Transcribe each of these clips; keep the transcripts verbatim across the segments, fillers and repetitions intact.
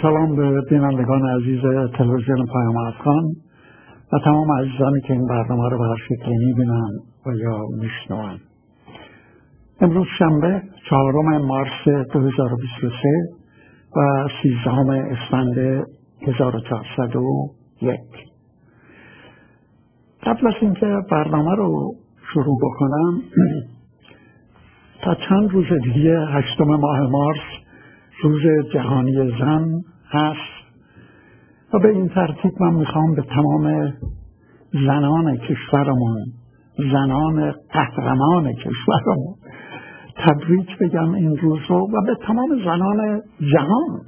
سلام به بینندگان عزیز تلویزیون پیام افغان و تمام عزیزانی که این برنامه رو به هر شکلی میبینن و یا میشنون. امروز شنبه چهارم مارس دو هزار و بیست و سه و سیزدهم اسفند هزار و چهارصد و یک. قبل از اینکه برنامه رو شروع بکنم تا چند روز دیگه هشتم ماه مارس روز جهانی زن هست و به این ترتیب من میخوام به تمام زنان کشورمون، زنان قهرمان کشورمون تبریک بگم این روز رو و به تمام زنان جهان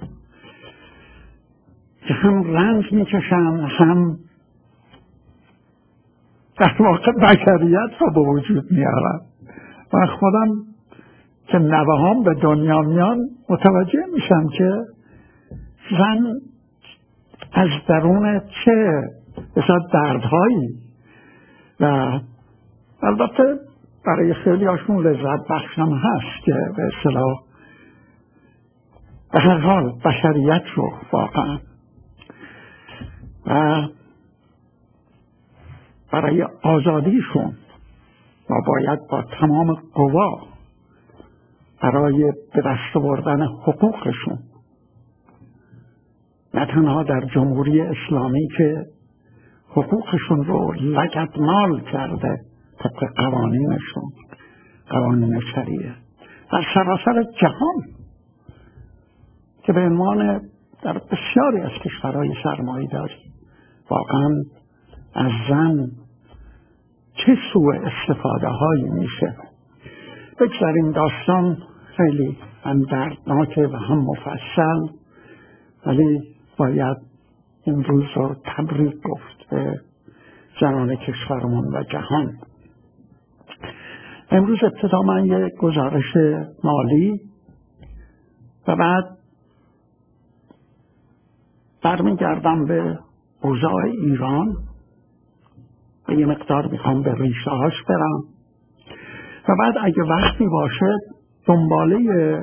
که هم رنج میکشن هم در واقع بشریت رو به وجود میارن. و خودم که نوه هم به دنیا میان متوجه میشم که زن از درون چه بسیار دردهایی و البته برای خیلی هاشون لذت بخشم هست که به اصطلاح به هر حال بشریت رو واقعا و برای آزادیشون ما باید با تمام قوا برای به دست آوردن حقوقشون، نه تنها در جمهوری اسلامی که حقوقشون رو لگدمال کرده طبق قوانینشون، قوانین شریعه، در سراسر جهان که به عنوان در بسیاری از کشورهای سرمایه داری واقعا از زن چه سوء استفاده هایی میشه. بگذاریم داستان خیلی هم دردناکه و هم مفصل، ولی باید این روز رو تبریک گفت به زنان کشورمون و جهان. امروز ابتدا من یک گزارش مالی و بعد برمیگردم به اوضاع ایران و یه مقدار میخوام به ریشه هاش برم و بعد اگه وقتی باشه دنباله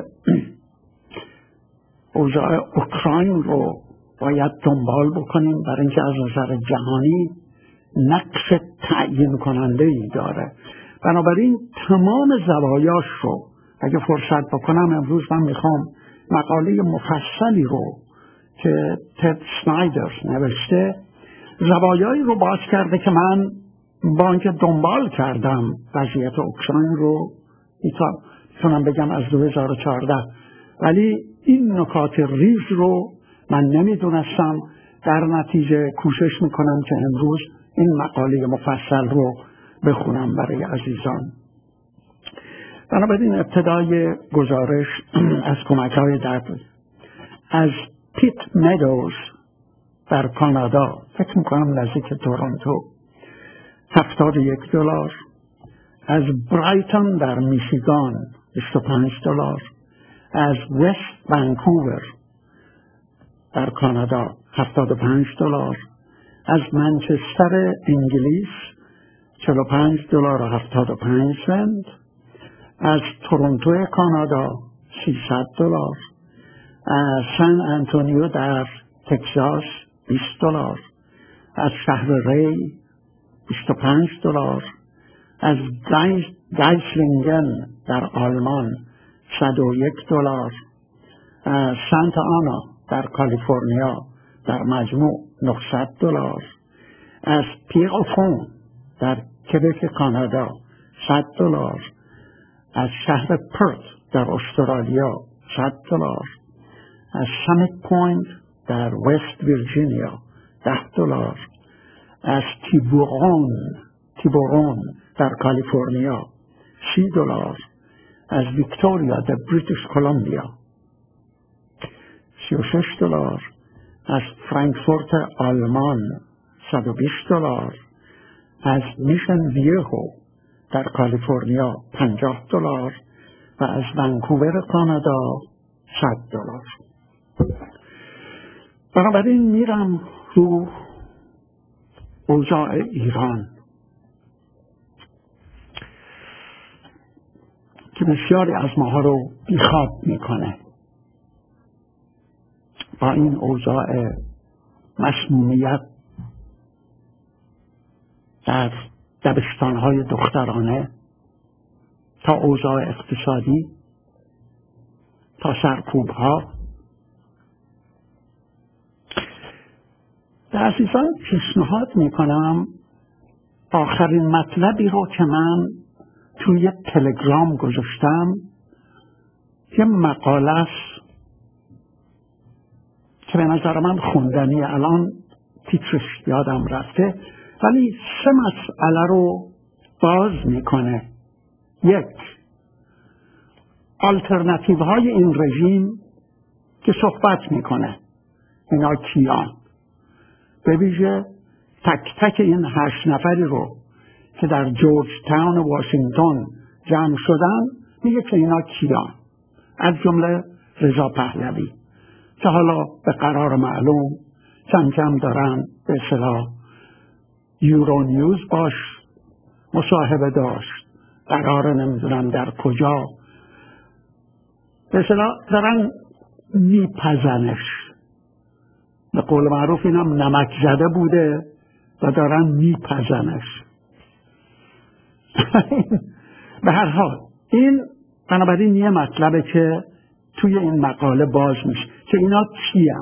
اوضاع اوکراین رو باید دنبال بکنیم، برای اینکه از نظر جهانی نقش تعیین کننده ای داره. بنابراین تمام زوایاش رو اگه فرصت بکنم امروز من میخوام مقاله مفصلی رو که تد سنایدر نوشته، زوایایی رو باز کرده که من با اینکه دنبال کردم وضعیت اوکراین رو میتونم بگم از دو هزار و چهارده، ولی این نکات ریز رو من نمیدونستم. در نتیجه کوشش میکنم که امروز این مقاله مفصل رو بخونم برای عزیزان. بنابراین ابتدای گزارش از کمک های درد از پیت مدوز در کانادا، فکر میکنم نزدیک تورنتو، هفتاد و یک دلار. از برایتون در میشیگان بیست و پنج دلار. از وست ونکوور در کانادا هفتاد و پنج دلار. از منچستر انگلیس چهل و پنج دلار و هفتاد و پنج سنت. از تورنتو کانادا سیصد دلار. از سن آنتونیو در تگزاس بیست دلار. از شهر ری بیست و پنج دلار. از گایسلینگن در آلمان صد و یک دلار. از سانتا آنا در کالیفرنیا در مجموع نهصد دلار. از پیرافون در کبک کانادا صد دلار. از شهر پرت در استرالیا صد دلار. از سامیت پوینت در وست ویرجینیا ده دلار. از تیبورون تیبورون در کالیفرنیا سی دلار. از ویکتوریا در بریتیش کلمبیا سی و شش دلار. از فرانکفورت آلمان صد و بیست دلار. از میشن ویهو در کالیفرنیا پنجاه دلار و از ونکوور کانادا صد دلار. بنابراین میرم رو اوضاع ایران که بسیاری از ماها رو بیخواب میکنه. با این اوضاع مسمومیت در دبستانهای دخترانه تا اوضاع اقتصادی تا سرکوبها. در عزیزان پیشنهاد میکنم آخرین مطلبی رو که من توی تلگرام گذاشتم یه مقاله است که به نظر من خوندنی، الان تیترش یادم رفته، ولی سه مسئله رو باز میکنه. یک، آلترناتیو های این رژیم که صحبت میکنه، اینا کیان؟ به ویژه تک تک این هشت نفری رو که در جورج تاون واشنگتن جمع شدن میگه که اینا کیان، از جمله رضا پهلوی که حالا به قرار معلوم کم کم دارن به اصطلاح یورو نیوز باش مصاحبه داشت، قرار نمیدونم در کجا به اصطلاح دارن میپزنش، به قول معروف اینم نمک زده بوده و دارن میپزنش. به هر حال این بنابراین یه مطلبه که توی این مقاله باز میشه که اینا کیه.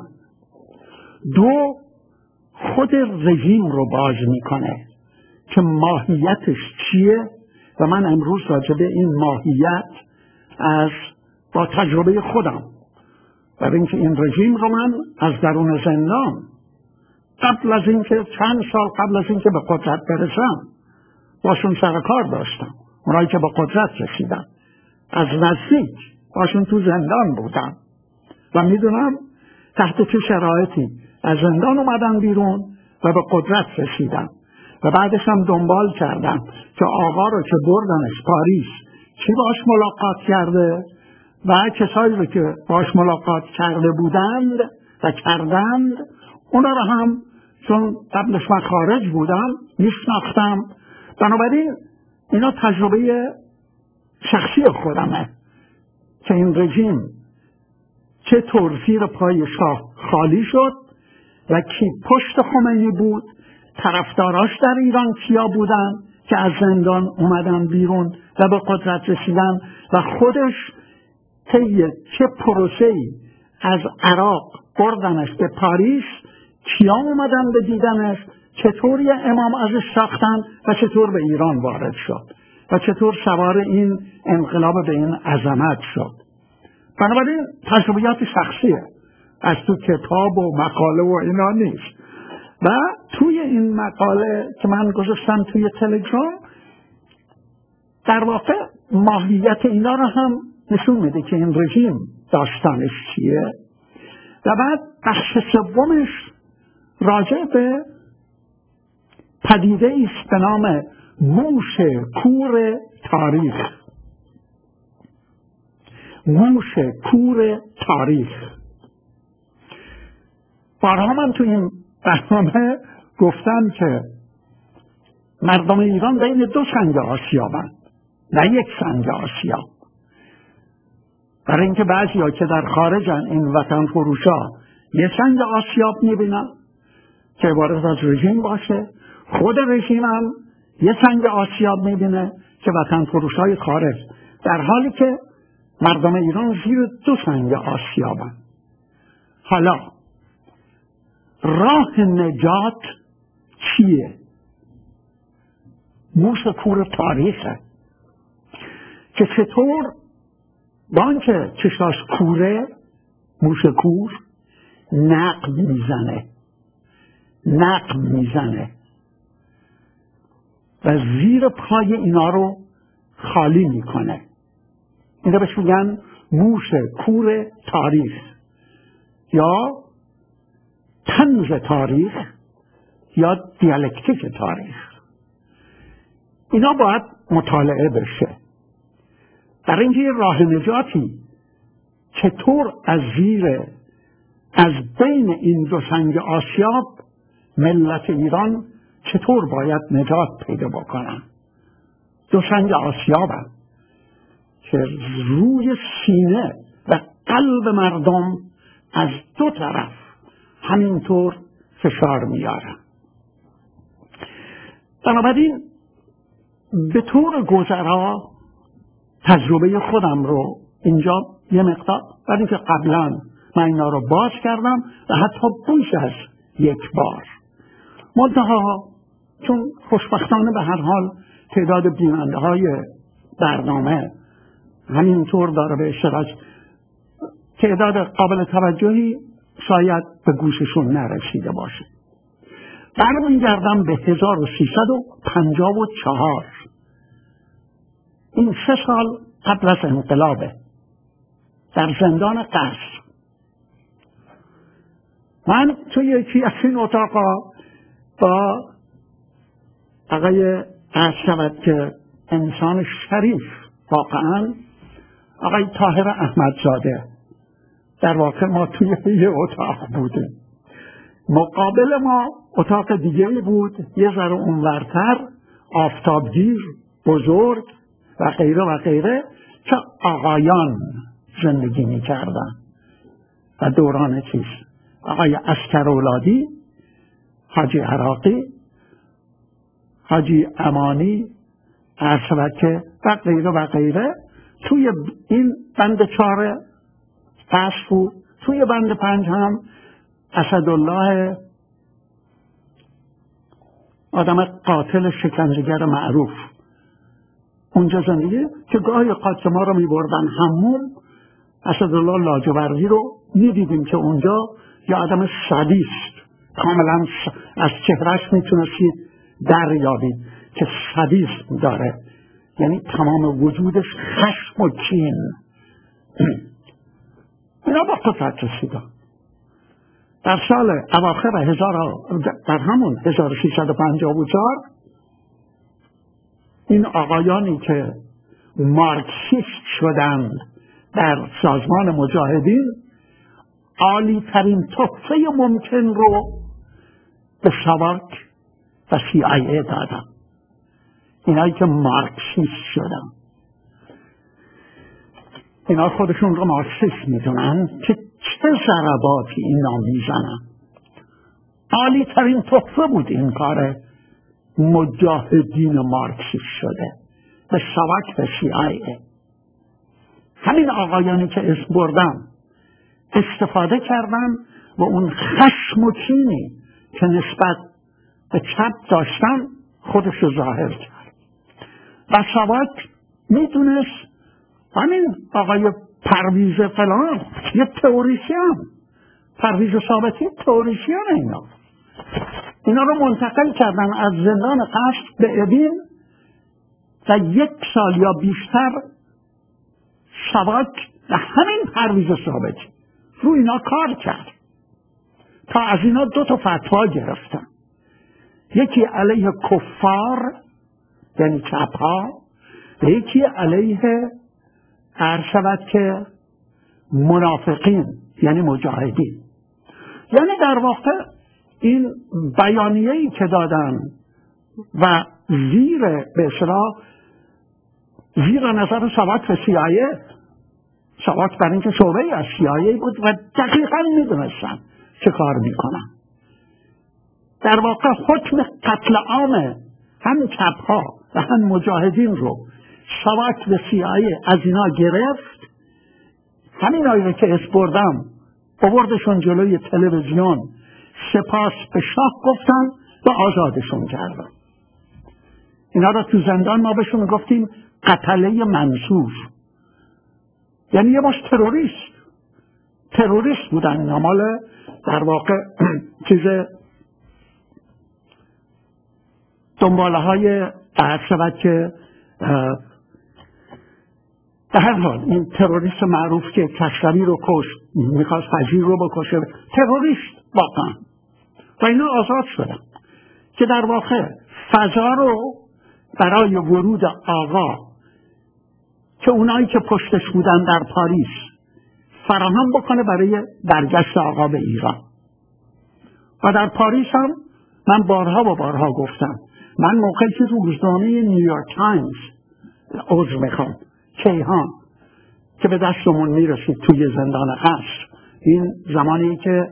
دو، خود رژیم رو باز میکنه که ماهیتش چیه و من امروز راجع به این ماهیت از با تجربه خودم، برای اینکه این رژیم رو من از درون زندان قبل از اینکه چند سال قبل از اینکه به قدرت برسم باشون سر کار داشتم، اونایی که به قدرت رسیدن از نزدیک باشون تو زندان بودم و میدونم تحت چه شرایطی از زندان اومدن بیرون و به قدرت رسیدن و بعدش هم دنبال کردم که آقا رو که بردنش پاریس کی باش ملاقات کرده و کسایی رو که باش ملاقات کرده بودند و کردند اونا رو هم چون قبلش من خارج بودم میشناختم. بنابراین اینا تجربه شخصی خودمه که این رژیم چطور زیر پای شاه خالی شد و کی پشت خمینی بود، طرفداراش در ایران کیا بودن که از زندان اومدن بیرون و به قدرت رسیدن و خودش طی چه پروسه‌ای از عراق بردنش به پاریس، کیا اومدن به دیدنش، چطوری امام ازش ساختن و چطور به ایران وارد شد و چطور سوار این انقلاب به این عظمت شد. بنابراین تجربیات شخصیه، از تو کتاب و مقاله و اینا نیست. و توی این مقاله که من گذاشتم توی تلگرام در واقع ماهیت اینا رو هم نشون میده که این رژیم داستانش چیه و بعد بخش سومش راجع به پدیده ایست به نام موش کور تاریخ. موش کور تاریخ. بارها من تو این برنامه گفتم که مردم ایران بین دو سنگ آسیابند، نه یک سنگ آسیاب. برای اینکه بعضی ها که در خارجن این وطن فروشا یه سنگ آسیاب میبینن که عبارت از رژیم باشه، خود رژیم هم یه سنگ آسیاب میبینه که وطن فروشای خارج، در حالی که مردم ایران زیر دو سنگ آسیابن. حالا راه نجات چیه؟ موش کور تاریخه که چطور با آنکه چشاش کوره، موش کور نقب میزنه نقب میزنه و زیر پای اینا رو خالی میکنه. اینا بهش میگن موش کور تاریخ یا طنز تاریخ یا دیالکتیک تاریخ. اینا باید مطالعه بشه برای اینکه راه نجاتی چطور از زیر از بین این دو سنگ آسیاب ملت ایران چطور باید نجات پیدا بکنن. دو سنگ آسیابن که روی سینه و قلب مردم از دو طرف همینطور فشار میارن. بنابراین به طور گذرا تجربه خودم رو اینجا یه مقدار، ولی که قبلا من اینا رو باز کردم و حتی بیش از یک بار. منتها چون خوشبختانه به هر حال تعداد بیننده های برنامه همینطور داره به اشتراک، تعداد قابل توجهی شاید به گوششون نرسیده باشه. برمیگردم به هزار و سیصد و پنجاه و چهار. این سه سال قبل از انقلابه، در زندان قصر. من توی یکی از این اتاقا با آقای عرض شود که انسان شریف واقعا، آقای طاهر احمدزاده، در واقع ما توی یه اتاق بودیم. مقابل ما اتاق دیگه بود، یه ذره اونورتر، آفتابگیر، بزرگ و غیره و غیره، که آقایان زندگی می کردن. و دوران چیز آقای اسکرولادی، حاجی عراقی، حاجی امانی، عرصبکه و غیره و غیره. توی این بند چهار قصر بود. توی بند پنج هم اسدالله، آدم قاتل شکنجهگر معروف، اونجا زندگی، که گاهی قاتل ما رو می بردن همون. اسدالله لاجوردی رو می دیدیم که اونجا یه آدم سادیست، کاملا از چهرش می تونستید در یابید که سادیسم داره، یعنی تمام وجودش خشم و کین. اینا با قدرت رسیدن. در سال اواخر هزار در همون هزار و سیصد و پنجاه و چهار این آقایانی که مارکسیست شدند در سازمان مجاهدین عالی ترین تحفه ممکن رو به ساواک و سی آی ای دادن. اینایی که مارکسیست شدن، اینا خودشون رو مارکسیست میدونن که چه ضرباتی اینا میزنن. عالی ترین تحفه بود این کار مجاهدین مارکسیست شده به ساواک و سی آی ای. همین آقایانی که اسم بردم استفاده کردن و اون خشم و کینی که نسبت به چپ داشتن خودش رو ظاهر کرد. و ساواک میدونست همین آقای پرویز فلان یه تئوریسین، پرویز ثابتی تئوریسین، اینا اینا رو منتقل کردن از زندان قصر به اوین و یک سال یا بیشتر ساواک و همین پرویز ثابتی رو اینا کار کرد تا از اینا دو تا فتوا گرفتن. یکی علیه کفار یعنی چپها و یکی علیه عرض شود که منافقین یعنی مجاهدین. یعنی در واقع این بیانیه‌ای که دادن و زیر به اصطلاح زیر نظر ساواک و سی آی ای، ساواک برای اینکه شعبه از سی آی ای بود و دقیقاً میدونستن چه کار میکنن. در واقع حکم قتل عام هم چپها و هم مجاهدین رو ساواک و سی آی ای از اینا گرفت. همین آیه که اسپردم آوردشون جلوی تلویزیون، سپاس به شاه گفتن و آزادشون کردن. اینا را تو زندان ما بهشون گفتیم قتله منصور، یعنی یه باش تروریست تروریست بودن. اینا مال در واقع چیز دنباله های عرض شود که به هر حال این تروریست معروف که کشوری رو کشت، میخواست فجیر رو بکشه، تروریست واقعا. و اینا آزاد شدن که در واقع فضا رو برای ورود آقا که اونایی که پشتش بودن در پاریس فراهم بکنه برای برگشت آقا به ایران. و در پاریس هم من بارها و بارها گفتم، من موقعی که روزنامه نیویورک تایمز عذر میخوام کیهان که به دستمون میرسید توی زندان قصر این زمانی که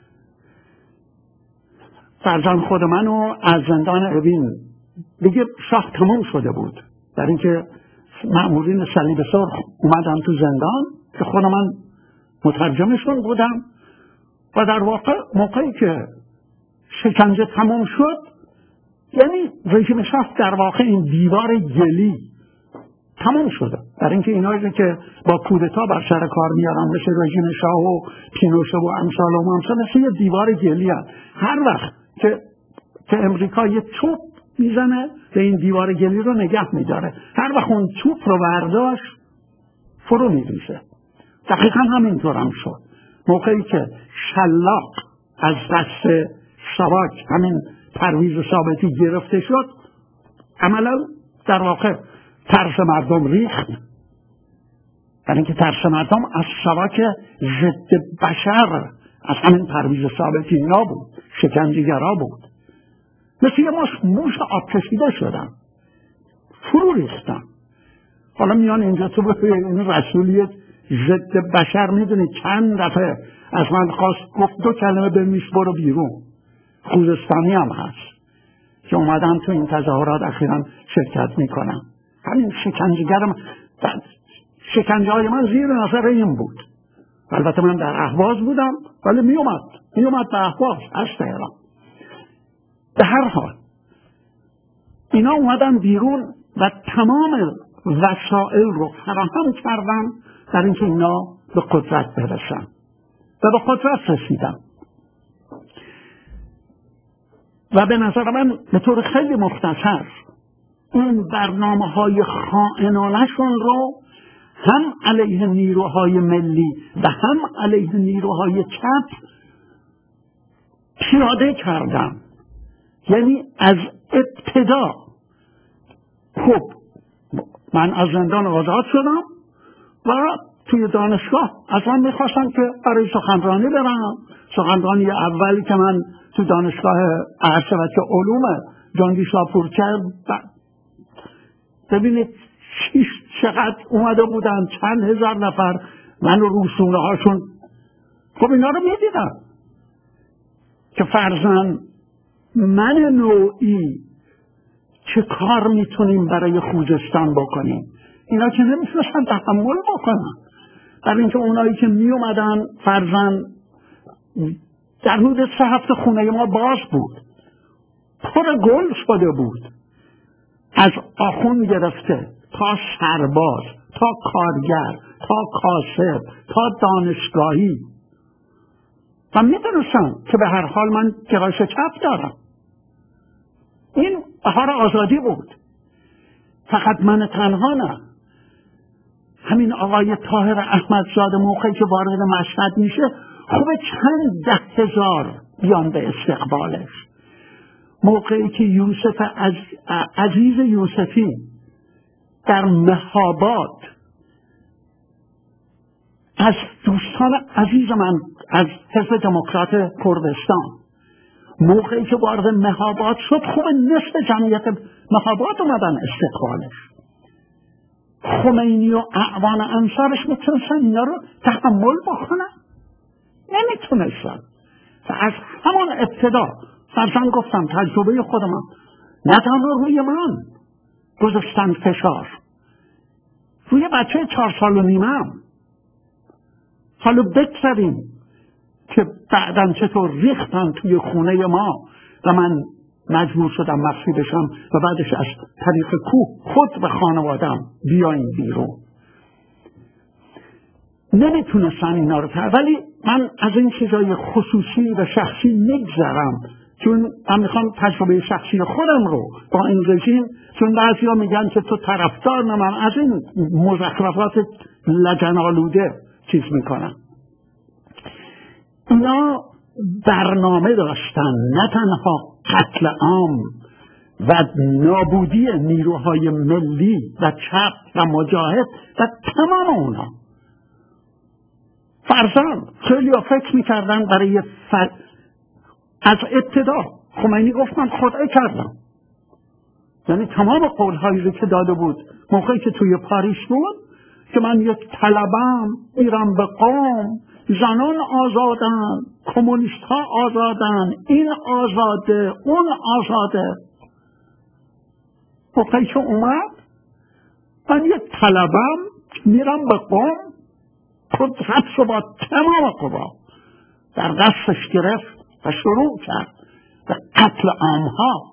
فرزند خود منو از زندان اوین دیگه شاه تموم شده بود، در اینکه مأمورین صلیب سرخ اومدن تو زندان که خود من مترجمشون بودم و در واقع موقعی که شکنجه تموم شد، یعنی رژیم شاه در واقع این دیوار گلی تمام شده، در اینکه اینایی که با کودتا بر سر کار میارن مثل رژیم شاه و پینوشه و امثال و امثال مثل یه دیوار گلی هست. هر وقت که که امریکا یه توپ میزنه به این دیوار گلی رو نگه میداره، هر وقت اون توپ رو برداشت فرو میریزه. دقیقا همینطور هم شد. موقعی که شلاق از دست ساواک همین پرویز ثابتی گرفته شد، عملا در واقع ترس مردم ریخت، برای اینکه ترس مردم از ساواک ضد بشر، از همین پرویز ثابتی اینا بود، شکنجه‌گرا بود، مثل یه موش, موش آب کشیده شدن، فرو ریختن. حالا میان اینجا تو به این رسولیت ضد بشر میدونی چند دفعه از من خواست گفت دو کلمه به میش برو بیرون. خوزستانی هم هست که اومدن تو این تظاهرات اخیراً شرکت میکنن. همین شکنجه‌گرم، شکنجه های من زیر نظر این بود. البته من در اهواز بودم ولی میومد میومد به اهواز از تهران. به هر حال اینا اومدن بیرون و تمام وسائل رو فراهم کردن در اینکه اینا به قدرت برسن و به قدرت رسیدن. و به نظر من به طور خیلی مختصر این برنامه های خائنانشون رو هم علیه نیروهای ملی و هم علیه نیروهای چپ پیاده کردن. یعنی از ابتدا خب من از زندان آزاد شدم و توی دانشگاه از من میخواستن که برای سخنرانی برم. سخنرانی اولی که من تو دانشگاه ارشد علوم جنگی شاپور کرد، ببینید چقدر اومده بودن، چند هزار نفر من رو روسونه هاشون. خب اینا رو میدیدم که فرزن من نوعی چه کار میتونیم برای خوزستان بکنیم. اینا که نمیتونستن تحمل بکنن، در اینکه اونایی که میومدن فرزن در حدود سه هفته خونه ما باز بود، پر گل شده بود، از آخون گرفته تا سرباز تا کارگر تا کاسب تا دانشگاهی، و میدونستم که به هر حال من گرایش چپ دارم. این بهار آزادی بود. فقط من تنها نه، همین آقای طاهر احمدزاده موقعی که وارد مشهد میشه خوبه چند ده هزار بیان به استقبالش. موقعی که یوسف عز... عزیز یوسفی در مهاباد از دوستان عزیز من از حزب دموکرات کردستان موقعی که وارد مهاباد شد، خوب نصف جمعیت مهاباد اومدن استقبالش. خمینی و اعوان انصارش میتونستن اینا رو تحمل بکنن؟ نمیتونستن. و از همان ابتدا فرزن گفتم تجربه خودم نه تنها روی من گذاشتن فشار، روی بچه چهار سال و نیمم. حالا بگذاریم که بعدم چطور ریختن توی خونه ما و من مجبور شدم مخفی بشم و بعدش از طریق کوه خود به خانوادم بیاین بیرون. نمیتونستن اینا رو کرد. ولی من از این چیزای خصوصی و شخصی نگذرم، چون من میخوام تجربه شخصی خودم رو با این رژیم، چون بعضی ها میگن که تو طرفدار، نه، من از این مزخرفات لجن‌آلوده چیز میکنم. اینا برنامه داشتن، نه تنها قتل عام و نابودی نیروهای ملی و چپ و مجاهد و تمام اونا. فرزن خیلی ها فکر میکردن برای فر... از ابتدا خمینی گفت من خدای کردم، یعنی تمام قولهایی رو که داده بود موقعی که توی پاریس بود که من یک طلبم میرم به قوم زنان آزادن، کمونیست ها آزادن، این آزاده، اون آزاده. وقتی که اومد من یک طلبم میرم به قم، قدرت رو با تمام قوا در دستش گرفت و شروع کرد به قتل عامها.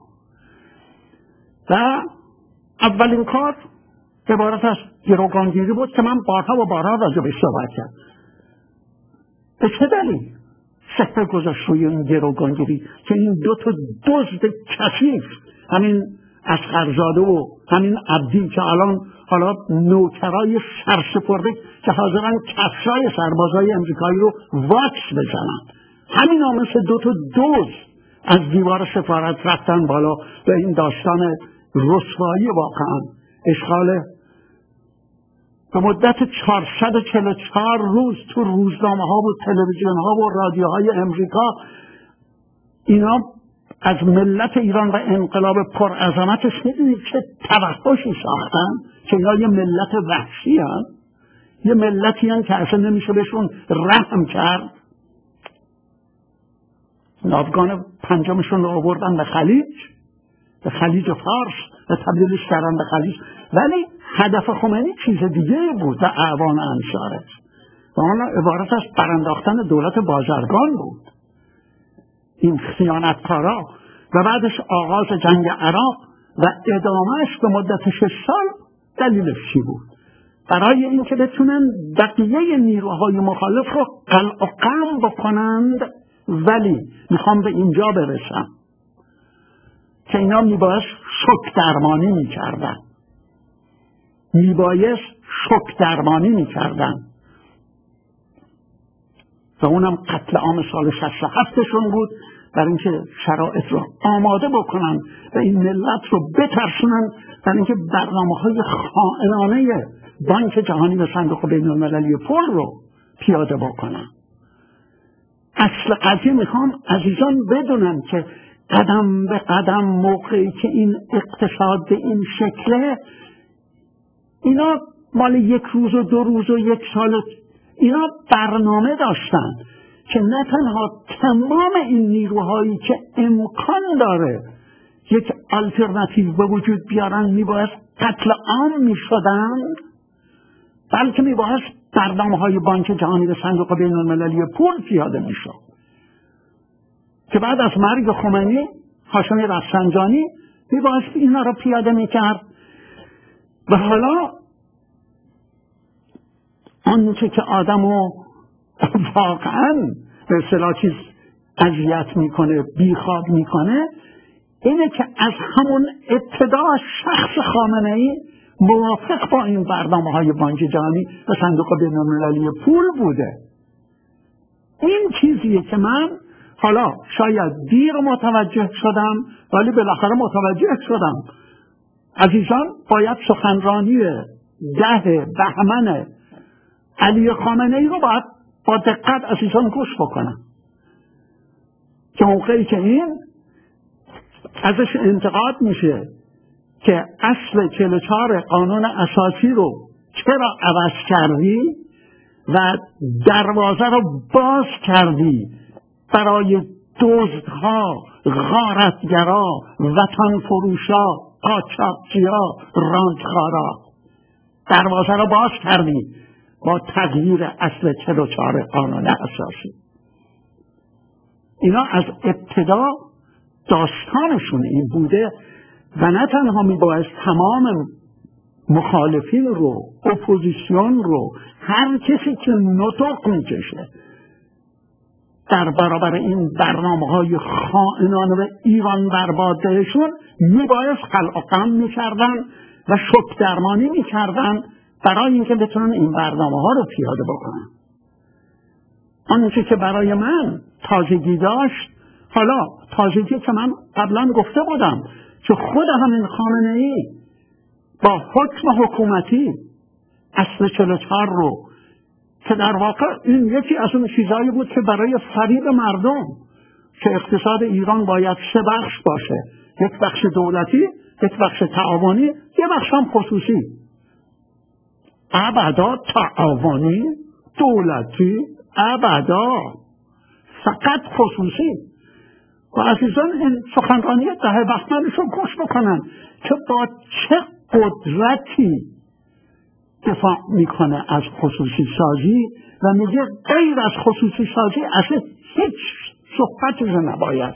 و اولین کار عبارت از گروگانگیری بود که من بارها و بارها راجع بهش صحبت کردم. به چه دلیل سپه گذاشت روی این گروگانگیری که این دو تا دزد کثیف، همین اصغرزاده و همین عبدی که الان حالا نوکرای سرسپرده که حاضرن کفشای سربازای امریکایی رو واکس بزنن، همین ها مثل دو تا دزد از دیوار سفارت رفتن بالا. به این داستان رسوایی واقعا اشغال به مدت چهارصد و چهل و چهار روز تو روزنامه ها و تلویزیون ها و رادیوهای امریکا اینا از ملت ایران و انقلاب پرعظمتش میدونید چه توحشی ساختن که اینا یه ملت وحشی هن، یه ملتی هن که اصلا نمیشه بهشون رحم کرد. ناوگان پنجمشون رو آوردن به خلیج، به خلیج فارس و تبدیلش کردن به خلیج. ولی هدف خمینی چیز دیگه بود و اعوان انصارش و آن عبارت از برانداختن دولت بازرگان بود، این خیانتکارا. و بعدش آغاز جنگ عراق و ادامهش به مدت شش سال دلیلش چی بود؟ برای اینکه بتونن بقیه نیروهای مخالف رو قلع و قم بکنند. ولی میخوام به اینجا برسم که اینا میبایست شوک درمانی میکردن، میبایست شوک درمانی میکردن و اونم قتل عام سال شصت و هفتشون بود، برای اینکه شرایط رو آماده بکنن و این ملت رو بترسونن، برای اینکه برنامه‌های خائنانه بانک جهانی و صندوق بین‌المللی پول رو پیاده بکنن. اصل قضیه میخوام عزیزان بدونن که قدم به قدم موقعی که این اقتصاد به این شکله، اینا مال یک روز و دو روز و یک سال، اینا برنامه داشتن که نه تنها تمام این نیروهایی که امکان داره یک آلترناتیو به وجود بیارن میبایست قتل عام میشدن، بلکه میبایست برنامه های بانک جهانی و صندوق بین المللی پول پیاده میشد که بعد از مرگ خمینی هاشمی رفسنجانی میبایست اینا رو پیاده میکرد. و حالا آنچه که آدمو واقعا به اصطلاح چیز اذیت میکنه، بیخواب میکنه، اینه که از همون ابتدا شخص خامنه‌ای موافق با این برنامه های بانک جهانی و صندوق بین المللی پول بوده. این چیزیه که من حالا شاید دیر متوجه شدم ولی بالاخره متوجه شدم. عزیزان باید سخنرانی ده بهمن علی خامنه‌ای رو باید با دقت عزیزان گوش بکنم که موقعی که این ازش انتقاد میشه که اصل چهل و چهار قانون اساسی رو چرا عوض کردی و دروازه رو باز کردی برای دزدها، غارتگرا، وطن فروشا، قاچاقچیا، رانتخارا، دروازه رو باز کردی با تغییر اصل چهل و چهار قانون اساسی. اینا از ابتدا داستانشون این بوده و نه تنها میبایست تمام مخالفین رو، اپوزیسیون رو، هر کسی که نطق میکشه در برابر این برنامه های خائنانه و ایران بربادهشون میبایست خلع و قم میکردن و شوک درمانی میکردن برای اینکه بتونن این برنامه ها رو پیاده بکنن. آنچه که برای من تازگی داشت، حالا تازگی که من قبلا گفته بودم که خود همین خامنه‌ای با حکم حکومتی اصل چهل و چهار رو که در واقع این یکی از اون چیزایی بود که برای فریب مردم که اقتصاد ایران باید سه بخش باشه، یک بخش دولتی، یک بخش تعاونی، یک بخش هم خصوصی. ابدا تعاونی، دولتی، ابدا، فقط خصوصی. و عزیزان این سخنرانی ده بهمنش رو گوش بکنن که با چه قدرتی دفاع میکنه از خصوصی سازی و میگه غیر از خصوصی سازی اصلا هیچ صحبتی رو نباید.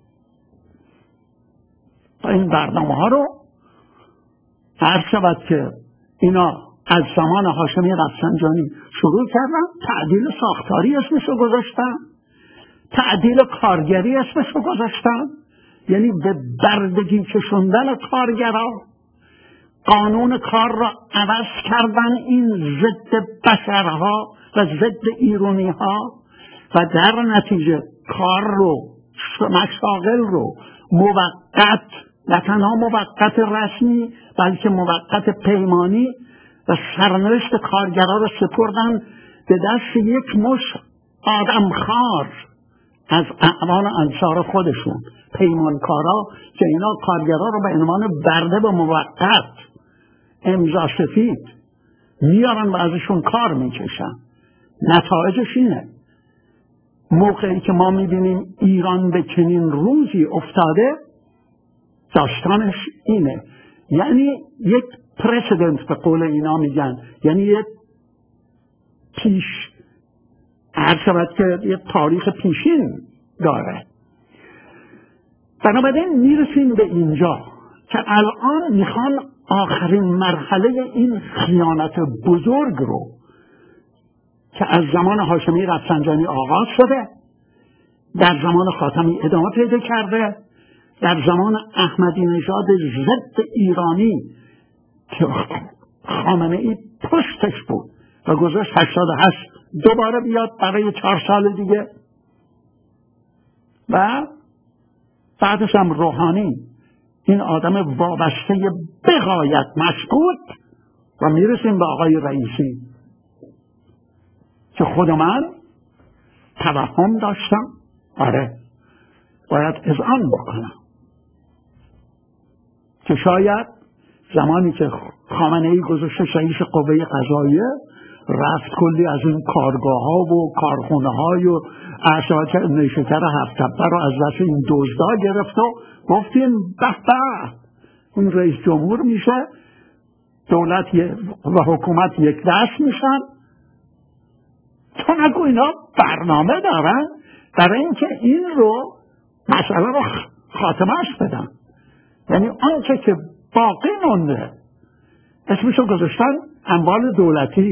و این برنامه ها رو هر شود که اینا از زمان هاشمی رفسنجانی شروع کردن، تعدیل ساختاری اسمش رو گذاشتن، تعدیل کارگری اسمش رو گذاشتن، یعنی به بردگی کشوندن کارگرها، قانون کار را عوض کردن، این ضد بشرها و ضد ایرونیها، و در نتیجه کار رو، مشاغل رو موقت، نه تنها موقت رسمی بلکه موقت پیمانی و سرنوشت کارگرها رو سپردن به دست یک مش آدمخوار از اعوان انصار خودشون، پیمانکارا، که اینا کارگرها رو به عنوان برده به موقت امضا سفید میارن و ازشون کار میکشن. نتایجش اینه، موقعی که ما میبینیم ایران به چنین روزی افتاده، داستانش اینه، یعنی یک پرسیدنت به قول اینا میگن، یعنی یک پیش هر شود که یک تاریخ پیشین داره. بنابراین میرسیم به اینجا که الان میخوان آخرین مرحله این خیانت بزرگ رو که از زمان هاشمی رفسنجانی آغاز شده، در زمان خاتمی ادامه پیدا کرده، در زمان احمدی نژاد ضد ایرانی که خامنه ای پشتش بود و گذاشت هشتاد و هشت دوباره بیاد برای چهار سال دیگه، و بعدش هم روحانی، این آدم وابسته بغایت مشکوک، و میرسیم به آقای رئیسی که خود من توهم داشتم، آره باید اذعان بکنم که شاید زمانی که خامنه ای گذاشته رئیس قوه قضاییه، رفت کلی از این کارگاه ها و کارخونه های و اعشاج نیشکر هفت تپه رو از دست این دزدا گرفت و گفتیم به به این رئیس جمهور میشه، دولت و حکومت یک دست میشن. تو نگو اینا برنامه دارن برای اینکه این رو مسئله رو خاتمهش بدن. یعنی آنچه که باقی مونده اسمشو گذاشتن اموال دولتی.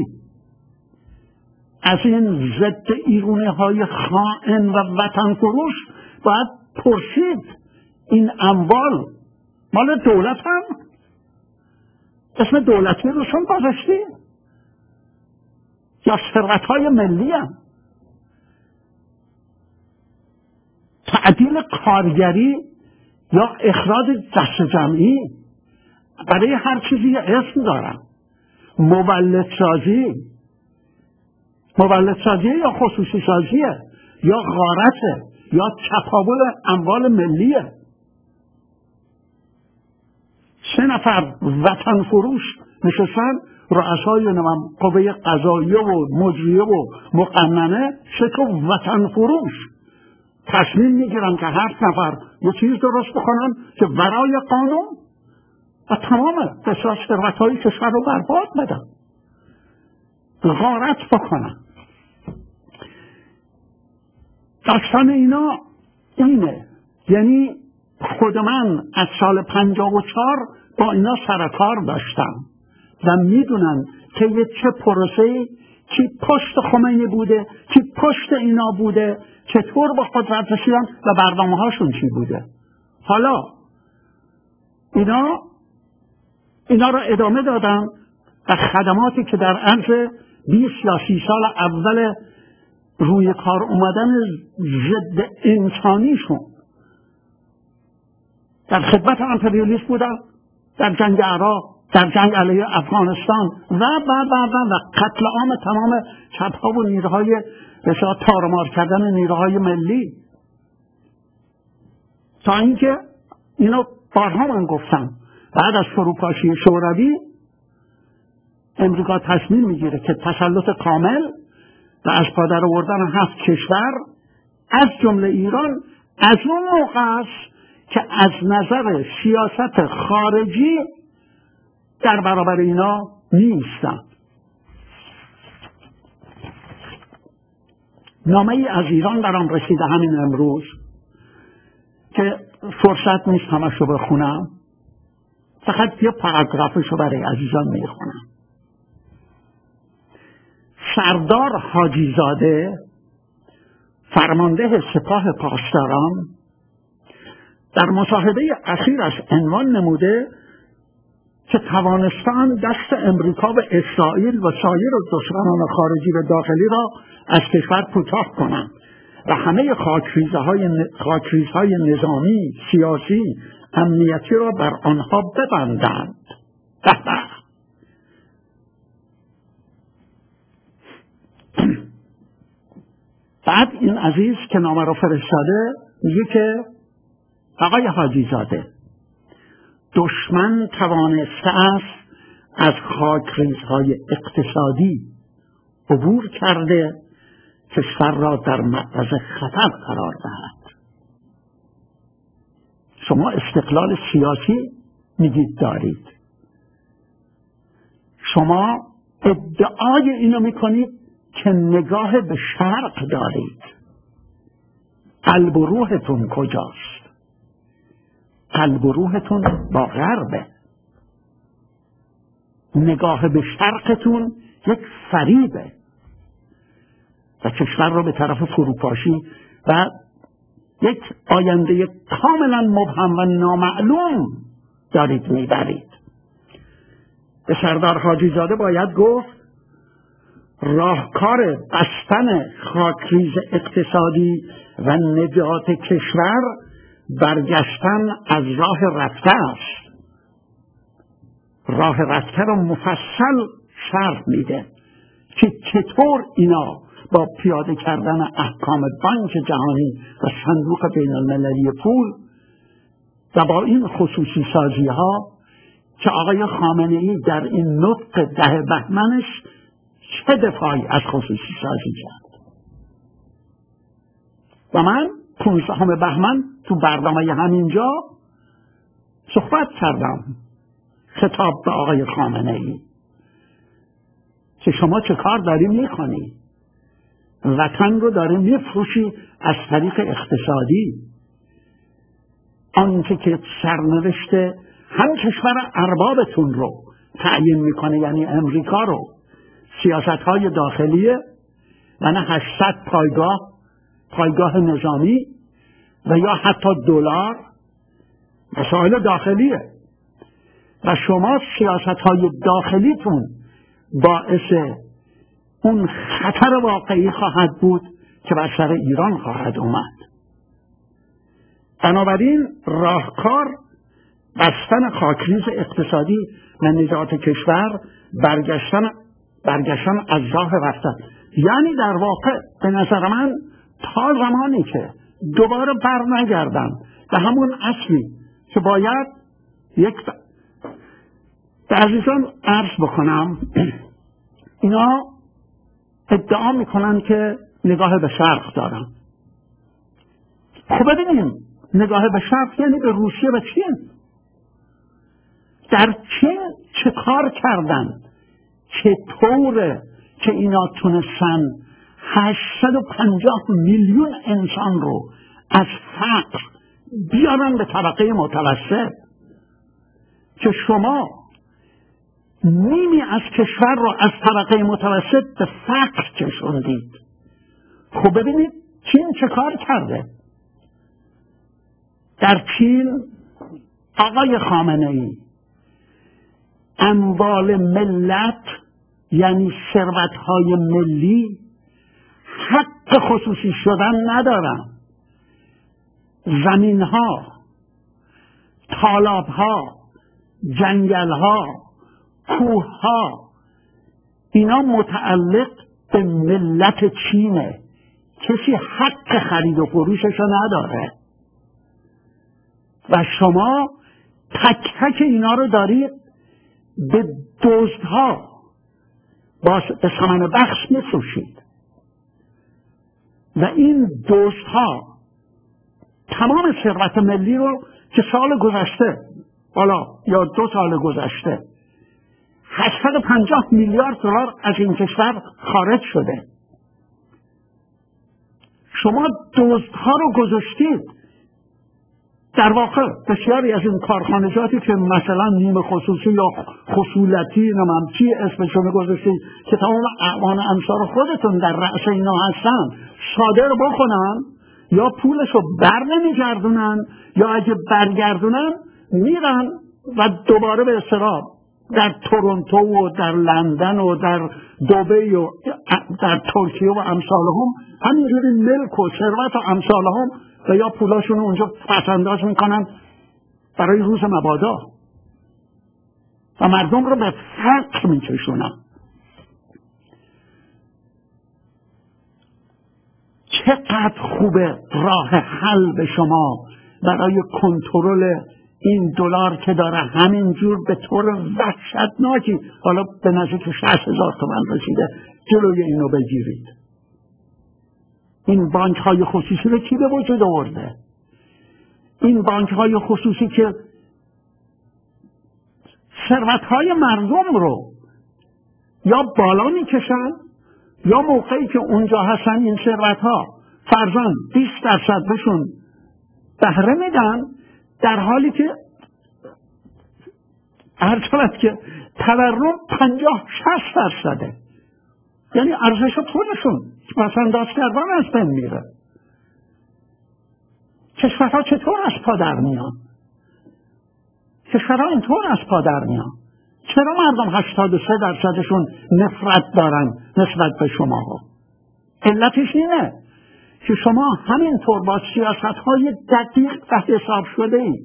از این ضد ایرونی های خائن و وطن فروش باید پرسید این اموال مال دولت هم؟ اسم دولتی روشون گذاشتی؟ یا ثروت های ملی هم؟ تعدیل کارگری یا اخراج دست جمعی، برای هر چیزی یه اسم دارن. مولد سازی، مولد سازی یا خصوصی سازیه یا غارته یا چپاول اموال ملیه. سه نفر وطن فروش نشستن، رؤسای قوه قضاییه و مجریه و مقننه، سه وطن فروش تصمیم میگیرن که هر نفر یه چیز درست بکنن که ورای قانون و تمام بسیار ثروت‌های کشور رو برباد بدن، غارت بکنن. داستان اینا اینه. یعنی خود من از سال پنجاه و چهار با اینا سرکار داشتم و میدونن که یه چه پروسه‌ای کی پشت خمینی بوده، کی پشت اینا بوده، چطور با قدرت رسیدن و برنامه هاشون چی بوده. حالا اینا اینا رو ادامه دادن و خدماتی که در عرض بیست یا سی سال اول روی کار اومدن ضد انسانیشون در خدمت امپریالیسم بودن، در جنگ عراق، در جنگ علیه افغانستان و و و و و قتل عام تمام چپ‌ها و نیروهای بسیار تارمار کردن نیروهای ملی، تا اینکه اینو بارها من گفتم بعد از فروپاشی شوروی امریکا تصمیم میگیره که تسلط کامل و از پادر آوردن هفت کشور از جمله ایران از اون موقع است که از نظر سیاست خارجی در برابر اینا نیستند. نامه ای از ایران برام رسیده همین امروز که فرصت نیست همش رو بخونم، فقط یه پاراگرافش رو برای عزیزان میخونم. سردار حاجی زاده فرمانده سپاه پاسداران در مصاحبه اخیرش عنوان نموده که توانستند دست امریکا و اسرائیل و سایر دشمنان خارجی و داخلی را از کشور کوتاه کنند و همه خاکریزهای خاکریزهای نظامی، سیاسی، امنیتی را بر آنها ببندند. بعد این عزیز که نامه را فرستاده میگه که آقای حاجی زاده، دشمن توانسته است از خاکریزهای اقتصادی عبور کرده کشور را در معرض خطر قرار دهد. شما استقلال سیاسی میگید دارید، شما ادعای اینو میکنید که نگاه به شرق دارید. قلب و روحتون کجاست؟ قلب و روحتون با غربه. نگاه به شرقتون یک فریبه و کشور رو به طرف فروپاشی و یک آینده کاملا مبهم و نامعلوم دارید میبرید. به سردار حاجی زاده باید گفت راهکار بستن خاکریز اقتصادی و نجات کشور برگشتن از راه رفته است. راه رفته را مفصل شرح میده که چطور اینا با پیاده کردن احکام بانک جهانی و صندوق بین المللی پول و با این خصوصی سازی ها که آقای خامنه ای در این نطق ده بهمنش چه دفاعی از خصوصی سازی کرد. و من پونزدهم بهمن تو برنامه همینجا صحبت کردم، خطاب به آقای خامنه ای که شما چه کار داری میکنی؟ وطن رو داره میفروشی از طریق اقتصادی، آنچه که سرنوشت هم کشور اربابتون رو تعیین میکنه، یعنی امریکا رو، سیاست های داخلیه و نه هشتصد پایگاه پایگاه نظامی و یا حتی دلار، مسائل داخلیه و شما سیاست های داخلیتون باعث اون خطر واقعی خواهد بود که بر سر ایران خواهد اومد. بنابراین راهکار بستن خاکریز اقتصادی و نجات کشور برگشتن برگشتن از راه رفتن، یعنی در واقع به نظر من تا زمانی که دوباره بر نگردن به همون اصلی که باید یک به عزیزان عرض بکنم، اینا ادعا میکنن که نگاه به شرق دارن. خب ببینیم نگاه به شرق یعنی به روسیه و چین. در چین چه کار کردن؟ چطوره که اینا تونستن هشتصد و پنجاه میلیون انسان رو از فقر بیارن به طبقه متوسط که شما نیمی از کشور رو از طبقه متوسط به فقر کشوندید. خب ببینید چین چه کار کرده. در چین آقای خامنه ای اموال ملت یعنی ثروت‌های ملی حق خصوصی شدن ندارن. زمین‌ها، تالاب‌ها، جنگل‌ها، کوه‌ها اینا متعلق به ملت چینه. کسی حق خرید و فروشش نداره و شما تک تک اینا رو دارید به دزدها به ثمن بخش میفروشید. و این دزدها تمام ثروت ملی رو که سال گذشته حالا یا دو سال گذشته هشتصد و پنجاه میلیارد دلار از این کشور خارج شده، شما دزدها رو گذاشتید. در واقع بسیاری از این کارخانجاتی که مثلا نیمه خصوصی یا خصولتی نمیم چی اسمشون گذاشتید که تمام اعوان امثال خودتون در رأس اینا هستن صادر بکنن، یا پولشو بر نمیگردونن یا اگه برگردونن میرن و دوباره به اصطلاح در تورنتو و در لندن و در دبی و در ترکیه و امثالهم همینجوری ملک و ثروت و امثالهم و یا پولاشون اونجا پسنداز میکنن برای روز مبادا و مردم رو به فقر میکشونن. چقدر خوبه راه حل به شما برای کنترل این دلار که داره همینجور به طور وحشتناکی حالا به نزدیک شصت هزار تومان رسیده جلوی اینو بگیرید. این بانک های خصوصی رو کی به وجود آورده؟ این بانک های خصوصی که ثروت های مردم رو یا بالا میکشن یا موقعی که اونجا هستن این ثروت ها فرضاً بیست درصد بهشون بهره میدن، در حالی که هر چقدر که تورم پنجاه شصت درصده، یعنی ارزش پولشون پسنداز کردن از بین میره. کشورها چطور از پا در میان؟ کشورها اینطور از پا در میان. چرا مردم هشتاد و سه درصدشون نفرت دارن نسبت به شما ها؟ علتش اینه که شما همینطور با سیاست های دقیق و حساب شده ای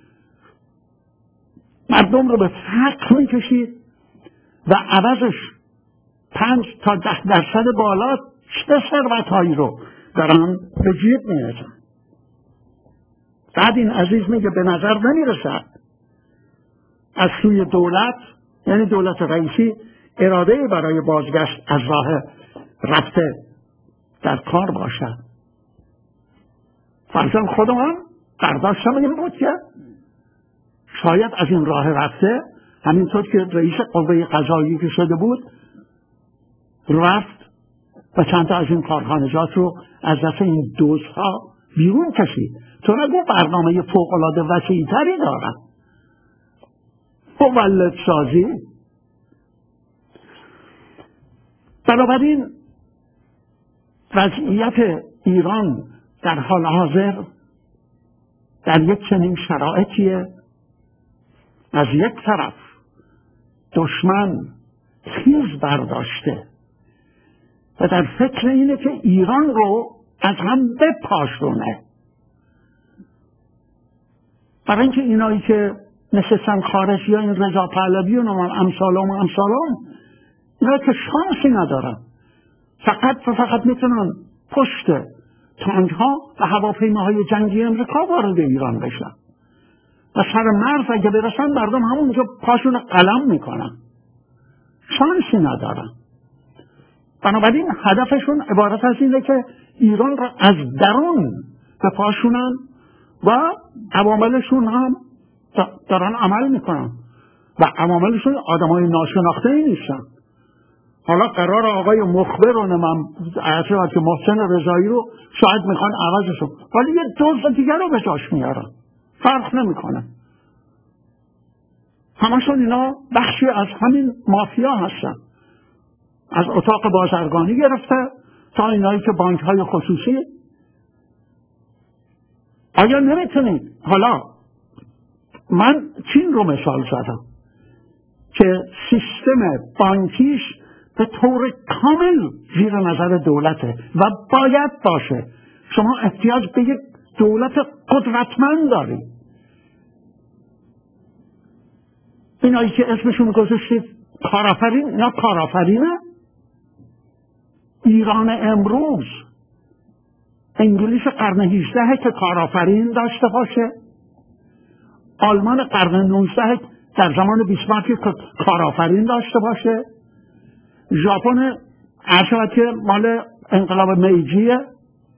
مردم رو به فقر میکشید و عوضش پنج تا ده درصد بالا چه ثروت هایی رو دارن به جیب میرسن. بعد این عزیز میگه به نظر نمیرسد از سوی دولت، یعنی دولت رئیسی، اراده برای بازگشت از راه رفته در کار باشد. فرضاً خودم برداشتم این بود که شاید از این راه رفته همینطور که رئیس قوه قضاییه که شده بود رفت و چند تا از این کارخانجات رو از دست این دزدها بیرون کشید. تو نگو برنامه فوق‌العاده وسیع‌تری دارن، مولد سازی. بنابراین وضعیت ایران در حال حاضر در یک چنین شرایطیه، از یک طرف دشمن خیز برداشته و در فکر اینه که ایران رو از هم بپاشونه، برای اینکه اینایی که نشستن خارج یا این رضا پهلوی و امثالهم و امثالهم اینا که شانسی ندارن، فقط و فقط میتونن پشت تانک‌ها و هواپیماهای جنگی امریکا وارد ایران بشن و سر مرز اگه برسن مردم همونجا پاشون قلم میکنن، شانسی ندارن. بنابراین هدفشون عبارت از اینه که ایران را از درون بپاشونن و عواملشون هم دارن عمل میکنن و عواملشون آدمای ناشناخته ای نیستن. حالا قرار آقای مخبر و نمیم عرصه که محسن رضایی رو شاید میخوان عوضشون، ولی یه دوست دیگر رو به جاش میارن، فرق نمیکنه. همشون اینا بخشی از همین مافیا هستن، از اتاق بازرگانی گرفته تا اینایی که بانک های خصوصی. آیا نمیتونید حالا من چین رو مثال زدم که سیستم بانکیش به طور کامل زیر نظر دولته و باید باشه. شما احتیاج به یک دولت قدرتمند دارید. اینایی که اسمشون گذاشتید کارآفرین، اینا کارآفرینه. ایران امروز انگلیس قرن هجدهم که کارآفرین داشته باشه، آلمان قرن نوزدهم در زمان بیسمارک که کارآفرین داشته باشه، ژاپن عرشبت که مال انقلاب میجیه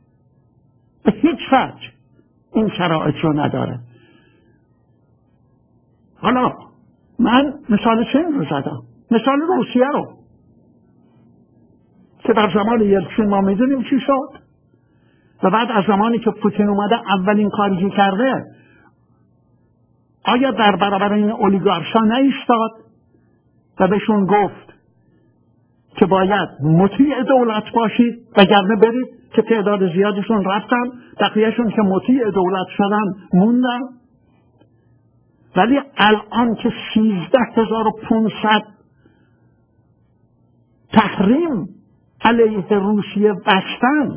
به هیچ وجه این شرایط رو نداره. حالا من مثال چین رو زدم، مثال روسیه رو که در زمان یلتسین ما میدونیم چی شد و بعد از زمانی که پوتین اومده اولین کاری که کرده آیا در برابر این اولیگارشا نایستاد و بهشون گفت که باید مطیع دولت باشید وگرنه برید، که تعداد زیادشون رفتن، بقیهشون که مطیع دولت شدن موندن. ولی الان که سیزده هزار و پونصد تحریم علیه روسیه بستن،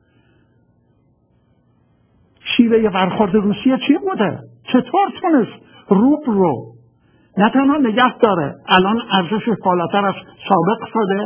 شیوه برخورد روسیه چی بوده؟ چطور تونست روبل رو نه تنها نگه داره، الان ارزشش بالاتر از سابق شده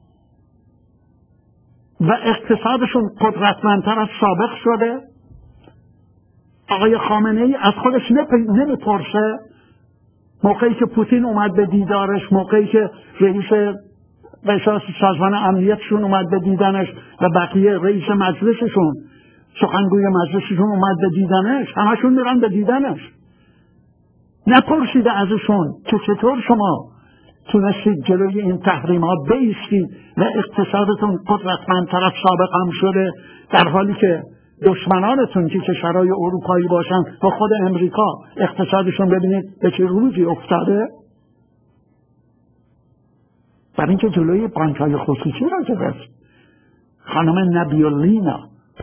و اقتصادشون قدرتمندتر از سابق شده. آقای خامنه ای از خودش نمیپرسه موقعی که پوتین اومد به دیدارش، موقعی که رئیس رئیس سازمان امنیتشون اومد به دیدنش و بقیه رئیس مجلسشون، سخنگوی مجلسشون اومد به دیدنش، همشون میرن به دیدنش. نپرسیده ازشون که چطور شما تونستید جلوی این تحریمات بایستید و اقتصادتون قدرتمندتر از سابق هم شده، در حالی که دشمنانتون که کشورهای اروپایی باشن و خود امریکا اقتصادشون ببینید به چه روزی افتاده. برای اینکه جلوی بانک‌های خصوصی را گرفت خانم نبیولینا،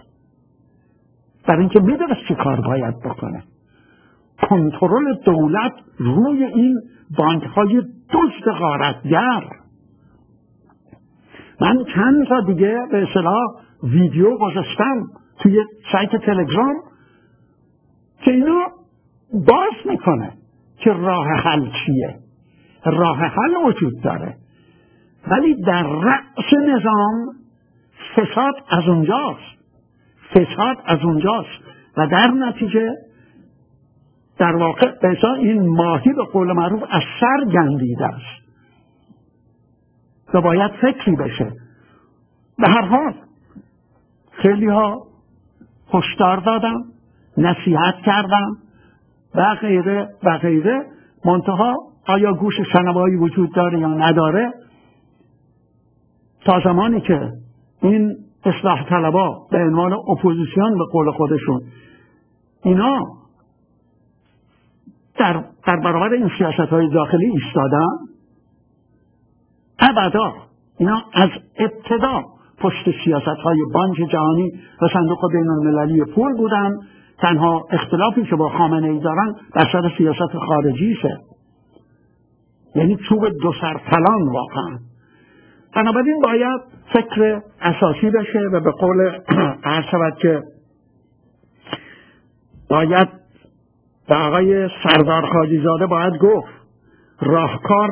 برای اینکه میدونست چه کار باید بکنه. کنترل دولت روی این بانک‌های دزد غارتگر. من چند تا دیگه به اصطلاح ویدیو گذاشتم توی سایت تلگرام که اینو باز میکنه که راه حل چیه. راه حل وجود داره، ولی در رأس نظام فساد از اونجاست، فساد از اونجاست و در نتیجه در واقع بسا این ماهی به قول معروف از سر گندیده است و باید فکری بشه. به هر حال خیلی ها هشدار دادم، نصیحت کردم و غیره و غیره، منتها آیا گوش شنوایی وجود داره یا نداره؟ تا زمانی که این اصلاح طلبا به عنوان اپوزیسیون به قول خودشون اینا در, در برابر این سیاست های داخلی ایستادن، ابدا اینا از ابتدا پشت سیاست های بانک جهانی و صندوق بین المللی پول بودن. تنها اختلافی که با خامنه ای دارن در سر سیاست خارجیشه، یعنی چوب دو سر کلان واقعا. بنابراین باید فکر اساسی بشه و به قول عرض شود که باید به آقای سردار خاجیزاده باید گفت راهکار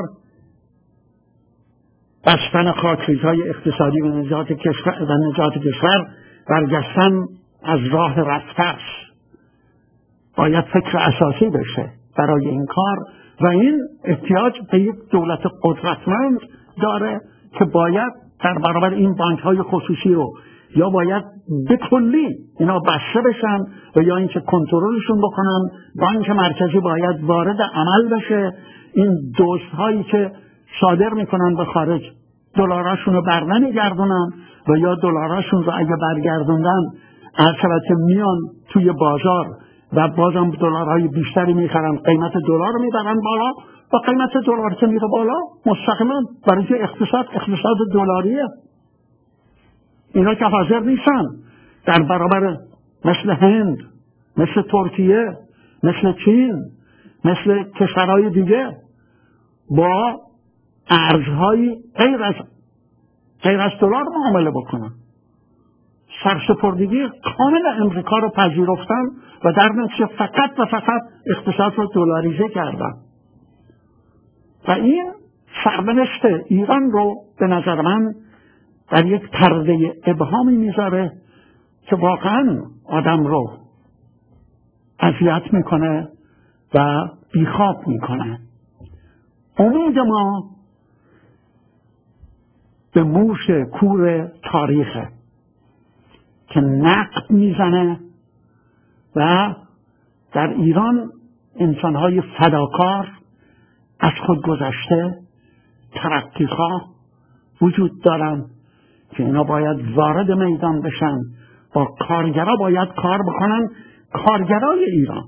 بستن خاکریزهای اقتصادی و نجات کشور و نجات کشور برگشتن از راه رفته است. باید فکر اساسی بشه برای این کار و این احتیاج به یک دولت قدرتمند داره که باید در برابر این بانک های خصوصی رو یا باید به کلی اینا بسته بشن و یا اینکه کنترلشون بکنن. بانک مرکزی باید وارد عمل بشه، این دزدهایی که صادر میکنن به خارج دلاراشون رو برنمیگردونن و یا دلاراشون رو اگه برگردوندن البته میان توی بازار و بازم دلارهای بیشتری میخرن، قیمت دلار رو میبرن بالا و قیمت دلار که میره بالا مستقیما برای اقتصاد اقتصاد دلاریه. اینا که حاضر نیستن در برابر مثل هند، مثل ترکیه، مثل چین، مثل کشورهای دیگه با ارزهای غیر از غیر از دلار معامله بکنن. سرسپردگی کامل امریکا رو پذیرفتن و در نتیجه فقط و فقط اقتصاد رو دلاریزه کردن و این سرنوشت ایران رو به نظر من در یک پرده ابهامی میذاره که واقعا آدم رو اذیت میکنه و بیخواب میکنه. امید ما به موش کور تاریخه. که نقد میزنه و در ایران انسانهای فداکار، از خود گذشته، ترقیخواه وجود دارن که اینا باید وارد میدان بشن، با کارگرها باید کار بکنن. کارگرای ایران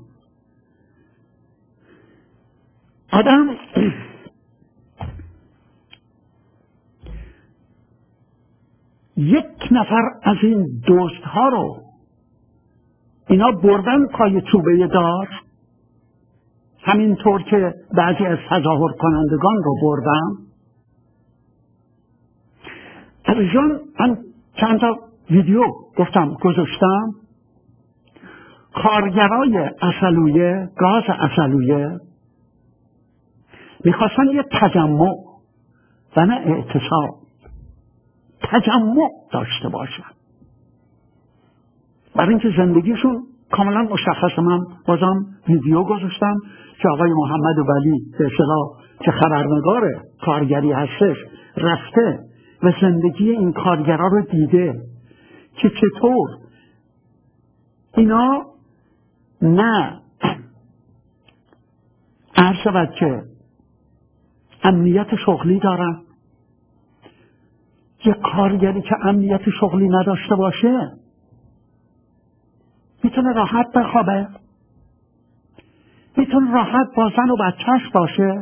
آدم یک نفر از این دوست ها رو اینا بردن پای چوبه دار، همینطور که بعضی از تظاهر کنندگان رو بردن. تلویزیون من چند تا ویدیو گفتم گذاشتم. کارگرای عسلویه، گاز عسلویه میخواستن یه تجمع و نه اعتصاب، تجمع داشته باشن، برای اینکه زندگیشون کاملا مشخصه. من بازم ویدیو گذاشتم که آقای محمد ولی به اصطلاح که خبرنگار کارگری هستش رفته و زندگی این کارگرها رو دیده که چطور اینا نه عرض شود که امنیت شغلی دارن. یه کارگری که امنیت شغلی نداشته باشه میتونه راحت بخوابه، میتونه راحت با زن و بچهش باشه.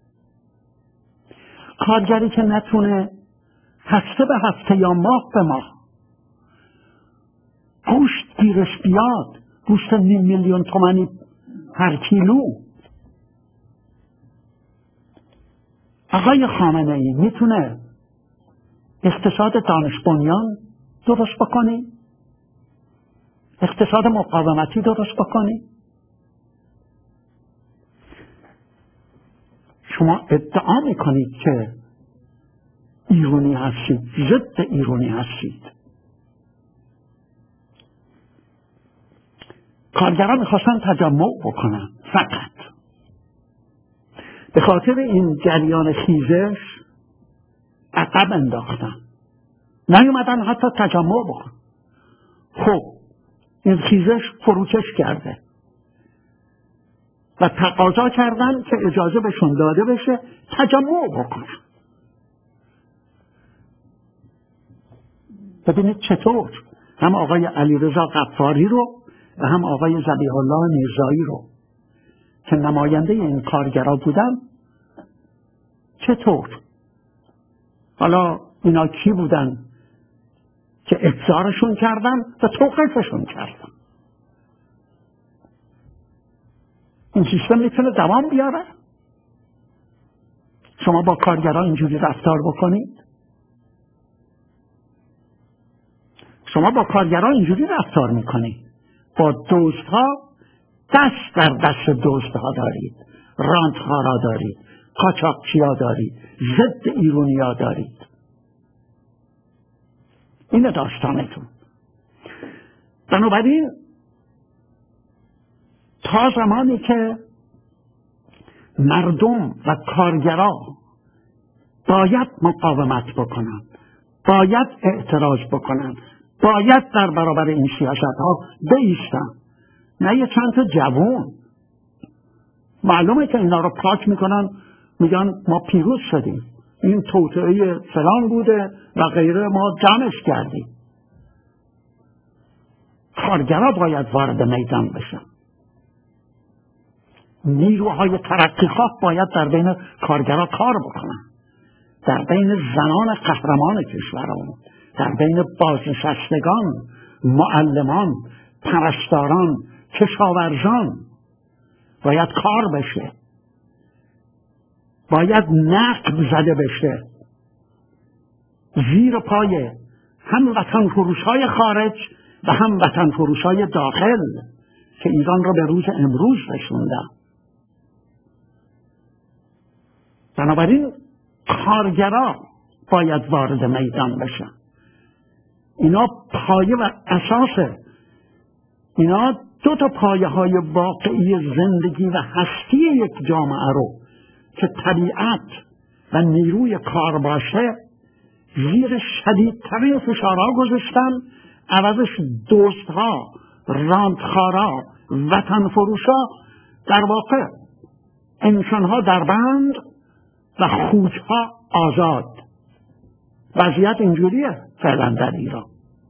کارگری که نتونه هفته به هفته یا ماه به ماه گوشت گیرش بیاد، گوشت نیم میلیون تومانی هر کیلو. آقای خامنه ای میتونه اقتصاد دانش بنیان درست بکنی؟ اقتصاد مقاومتی درست بکنی؟ شما ادعا میکنید که ایرانی هستید، ضد ایرانی هستید. کارگران میخواستن تجمع بکنن، فقط به خاطر این جریان خیزش عقب انداختن، نیومدن حتی تجمع بکن. خب این خیزش فروکش کرده و تقاضا کردن که اجازه بهشون داده بشه تجمع بکنن. ببینید چطور هم آقای علیرضا غفاری رو و هم آقای ذبیح الله میرزایی رو که نماینده این کارگرا بودن، چطور حالا اینا کی بودن که احضارشون کردن و توقیفشون کردن؟ این سیستم میتونه دوام بیاره؟ شما با کارگران اینجوری رفتار بکنید؟ شما با کارگران اینجوری رفتار میکنید، با دزدها دست در دست دزدها دارید، رانتها را دارید، قاچاقچیا دارید، ضد ایرانیا دارید. اینه داستانتون. بنابراین تا زمانی که مردم و کارگرا باید مقاومت بکنن، باید اعتراض بکنن، باید در برابر این سیاست ها بایستن، نه یه چند تا جوون معلومه که اینا رو پاک میکنن، میگن ما پیروز شدیم، این توطئه فلان بوده و غیره، ما جمعش کردیم. کارگرها باید وارد میدان بشن. نیروهای ترقیخواه باید در بین کارگرها کار بکنن، در بین زنان قهرمان کشورمون، در بین بازنشستگان، معلمان، پرستاران، کشاورزان باید کار بشه، باید نقد زده بشه زیر پای هم وطن فروش‌های خارج و هم وطن فروش‌های داخل که ایران را به روز امروز رسوندن. بنابراین کارگرا باید وارد میدان بشن. اینا پایه و اساس، اینا دو تا پایه های واقعی زندگی و هستی یک جامعه رو که طبیعت و نیروی کار باشه زیر شدیدترین فشارها گذاشتن. عوضش دزدها، راندخارا، وطن فروشا، در واقع انسانها در بند و خوکها آزاد. وضعیت اینجوریه فعلا در ایران.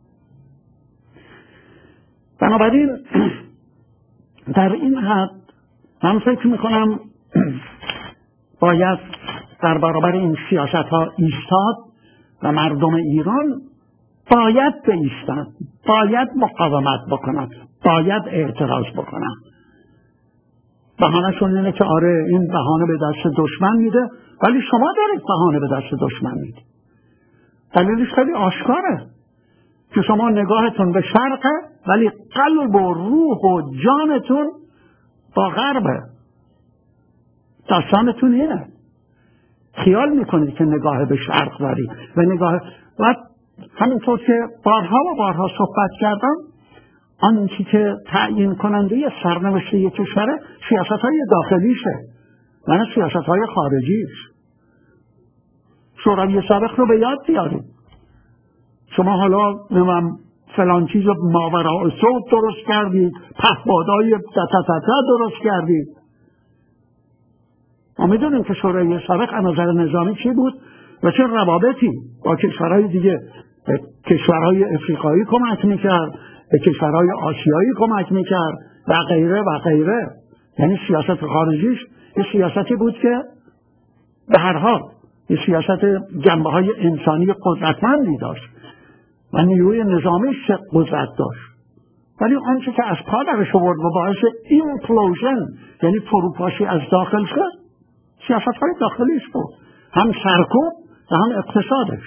بنابراین در این حد من فکر میکنم باید در برابر این سیاست ها ایستاد و مردم ایران باید بایستند، باید مقاومت بکنند، باید اعتراض بکنند. بهانه‌شون اینه که آره این بهانه به دست دشمن میده، ولی شما دارید بهانه به دست دشمن میده. دلیلش خیلی آشکاره که شما نگاهتون به شرقه ولی قلب و روح و جانتون با غربه. داستانتون اینه، خیال میکنید که نگاه به شرق دارید و نگاه و همینطور که بارها و بارها صحبت کردم، آنچه که تعیین کننده سرنوشت یک کشور سیاست های داخلیشه نه سیاست های خارجیش. شوروی سابق رو به یاد بیارید. شما حالا نمیم فلان چیز ماوراء صوت درست کردید، پهپادهای دتتتا درست کردید. ما میدونیم که شوروی سابق از نظر نظامی چی بود و چه روابطی با کشورهای دیگه، به کشورهای افریقایی کمک میکرد، به کشورهای آسیایی کمک میکرد و غیره و غیره. یعنی سیاست خارجیش یه سیاستی بود که به هر حال یه سیاست جنبه های انسانی قدرتمندی داشت و نیروی نظامیش قدرت داشت. ولی آنچه که از پا درش آورد و باعث ایمپلوژن یعنی فروپاشی از داخل شد سیاست های داخلیش بود، هم سرکوب و هم اقتصادش.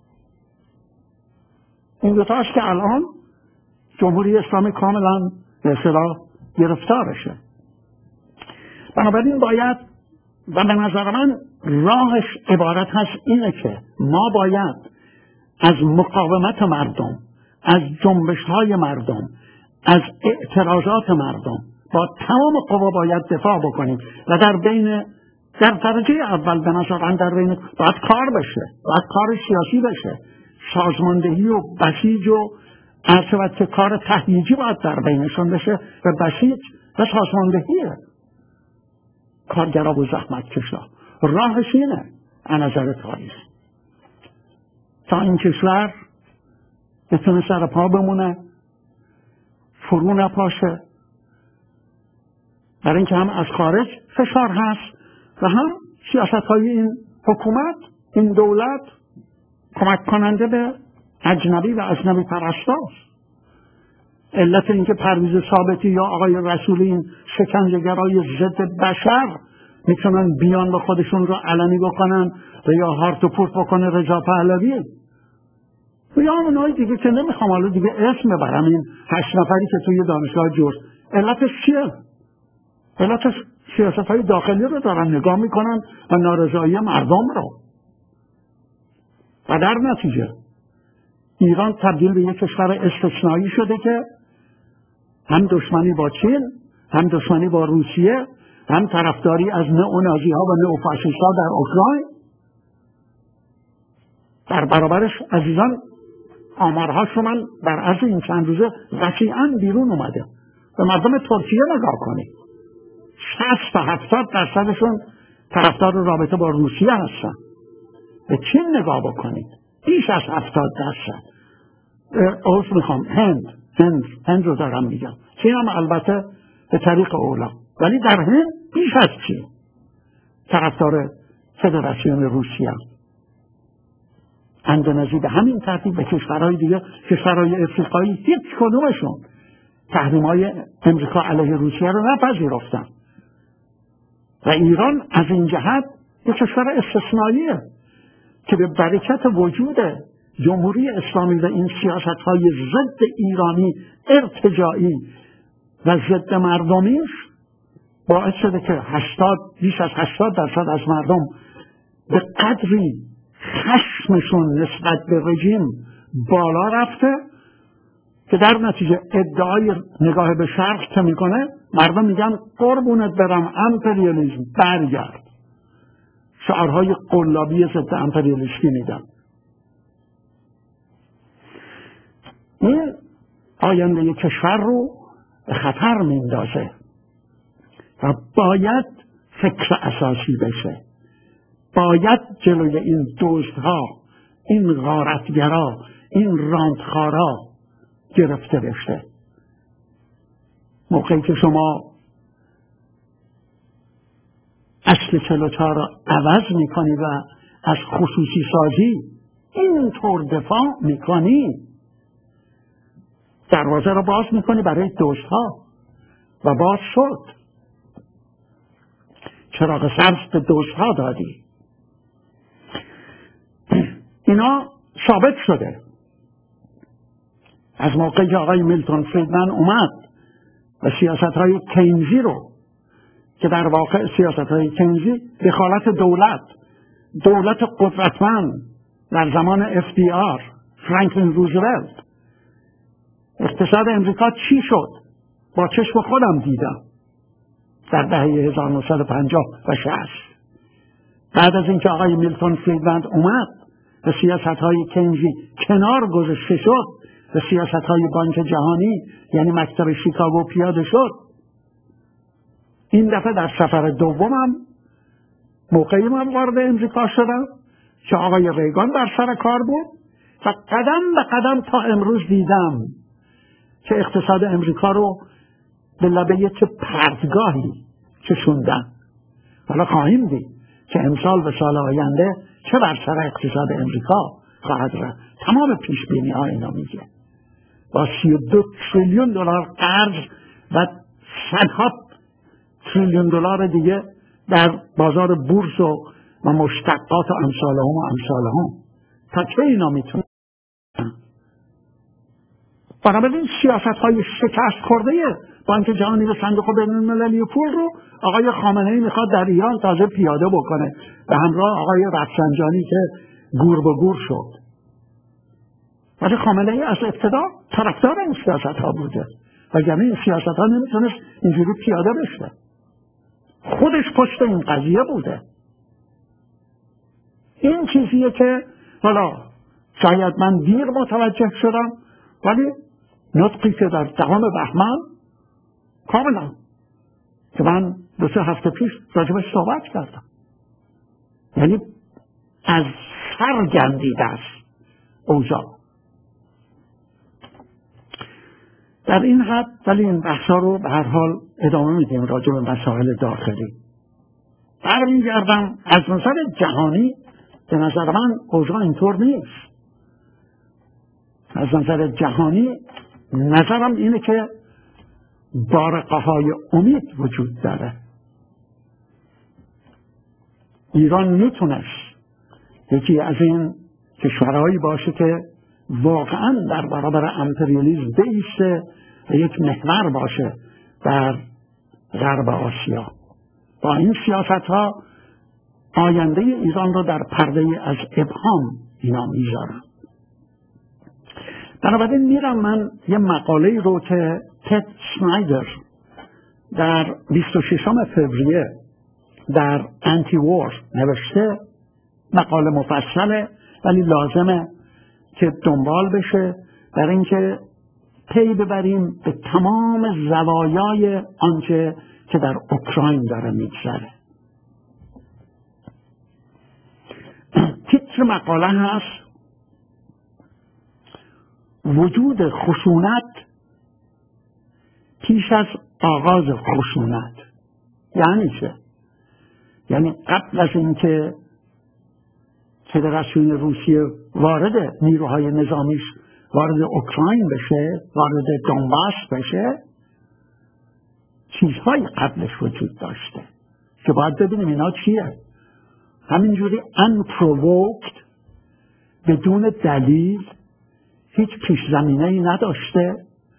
این دوتاست که الان جمهوری اسلامی کاملا به اصطلاح گرفتارشه. بنابراین باید و به نظر من راهش عبارت هست اینه که ما باید از مقاومت مردم، از جنبش های مردم، از اعتراضات مردم با تمام قوا باید دفاع بکنیم و در بین در درجه اول به نظر من در بین باید کار بشه، باید کار سیاسی بشه، سازماندهی و بسیج و عرض که کار تهییجی باید در بینشون بشه و بسیج و سازماندهیه کارگرا و زحمت کشا. راهش اینه از نظر تاریخ تا این کشور بتونه سر پا بمونه، فرو نپاشه، برای اینکه هم از خارج فشار هست و هم سیاست های این حکومت، این دولت کمک کننده به اجنبی و اجنبی پرستاست. علت اینکه پرویز ثابتی یا آقای رسولی این شکنجهگرای ضد بشر میتونن بیان به خودشون رو علنی بکنن و یا هارت و پورت بکنه رضا پهلوی و یا اونهای دیگه که نمیخوام حالا دیگه اسم ببرم، این هشت نفری که توی دانشگاه جورج. علتش چیه؟ علتش سیاست های داخلی رو دارن نگاه میکنن و نارضایی مردم رو و در نتیجه ایران تبدیل به یک کشور استثنایی شده که هم دشمنی با چین، هم دشمنی با روسیه، هم طرفداری از نئونازی ها و نئوفاشیست ها در اوکراین. در برابرش عزیزان آمارهاش رو من بر عرض این چند روزه وسیعاً بیرون اومده. به مردم ترکیه نگاه کنید، شصت تا هفتاد درصدشون طرفدار رابطه با روسیه هستن. به چین نگاه بکنید بیش از هفتاد درصد. عرض میخوام هند هند هند رو دارم میگم، چین هم البته به طریق اولا، ولی در هند بیش از چین طرفدار فدراسیون روسیه. اندونزی به همین ترتیب، به کشورهای دیگه، کشورهای افریقایی هیچ کدومشون تحریم‌های امریکا علیه روسیه رو نپذیرفتن و ایران از این جهت یک کشور استثنائیه که به برکت وجود جمهوری اسلامی و این سیاست‌های ضد ایرانی ارتجاعی و ضد مردمیش باعث شده که هشتاد بیش از هشتاد درصد از مردم به قدری خشمشون نسبت به رژیم بالا رفته که در نتیجه ادعای نگاه به شرق که میکنه مردم میگن قربونت برم امپریالیسم برگرد، شعارهای قلابی ضد امپریالیستی میدن. این آینده کشور رو به خطر میندازه و باید فکر اساسی بشه. باید جلوی این دزدها، این غارتگرا، این رانتخارا گرفته بشه. موقعی که شما اصل چهل و چهار را عوض میکنی و از خصوصی سازی اینطور دفاع میکنی، دروازه را باز میکنی برای دزدها و باز شد. چراغ سبز به دزدها دادی. اینا ثابت شده از موقعی که آقای میلتون فریدمن اومد و سیاست‌های کینزی رو که در واقع سیاست‌های کینزی دخالت دولت دولت قدرتمند در زمان اف دی آر، فرانکلین روزولت، اقتصاد امریکا چی شد؟ با چشم خودم دیدم در دهه هزار و نهصد و پنجاه و شصت. بعد از اینکه آقای میلتون فریدمن اومد و سیاست‌های کینزی کنار گذاشته شد و سیاست‌های بانک جهانی یعنی مکتب شیکاگو پیاده شد، این دفعه در سفر دومم موقعی من وارد امریکا شدم که آقای ریگان در سر کار بود و قدم به قدم تا امروز دیدم که اقتصاد امریکا رو به لبه چه پرتگاهی کشوندن. حالا خواهیم دید که امسال و سال آینده چه بر سر اقتصاد امریکا خواهد رفت. تمام پیش بینی ها اینا میگه با سی و دو تریلیون دلار قرض و صدها تریلیون دلار دیگه در بازار بورس و و مشتقات و امثال هم و امثال هم تا چه اینا میتونه. بنابراین سیاست های شکست خورده بانک جهانی و صندوق بین المللی پول رو آقای خامنه‌ای میخواد در ایران تازه پیاده بکنه به همراه آقای رفسنجانی که گور به گور شد. ولی خامنه‌ای از ابتدا طرفدار این سیاست ها بوده و یعنی این سیاست ها نمیتونست اینجوری پیاده بشه. خودش پشت این قضیه بوده. این چیزیه که حالا شاید من دیر متوجه شدم، ولی نطقی که در دهم بهمن کاملا که من دو سه هفته پیش راجبش صحبت کردم، یعنی از سر گندیده است اوضاع در این حد. ولی این بحثا رو به هر حال ادامه میدیم راجب مسائل داخلی. برمیگردم از نظر جهانی به نظر من اوضاع اینطور نیست. از نظر جهانی نظرم اینه که بارقه های امید وجود داره. ایران میتونست یکی از این کشورهایی باشه که واقعا در برابر امپریالیسم بایسته و یک محور باشه در غرب آسیا. با این سیاست ها آینده ایران رو در پرده از ابهام اینا میذارن. بنابراین میرم من یه مقاله رو که تد شنایدر در بیست و ششم فوریه در انتی وار نوشته، مقاله مفصله ولی لازمه که دنبال بشه برای اینکه پی ببریم به تمام زوایای آنچه که در اوکراین داره میگذره. تیتر مقاله هست وجود خشونت پیش از آغاز خشونت. یعنی چه؟ یعنی قبل از اینکه فدراسیون روسیه وارد نیروهای نظامیش وارد اوکراین بشه، وارد دونباس بشه، چیزهای قبلش وجود داشته که باید ببینیم اینا چیه. همینجوری unprovoked بدون دلیل، هیچ پیش زمینه ای نداشته،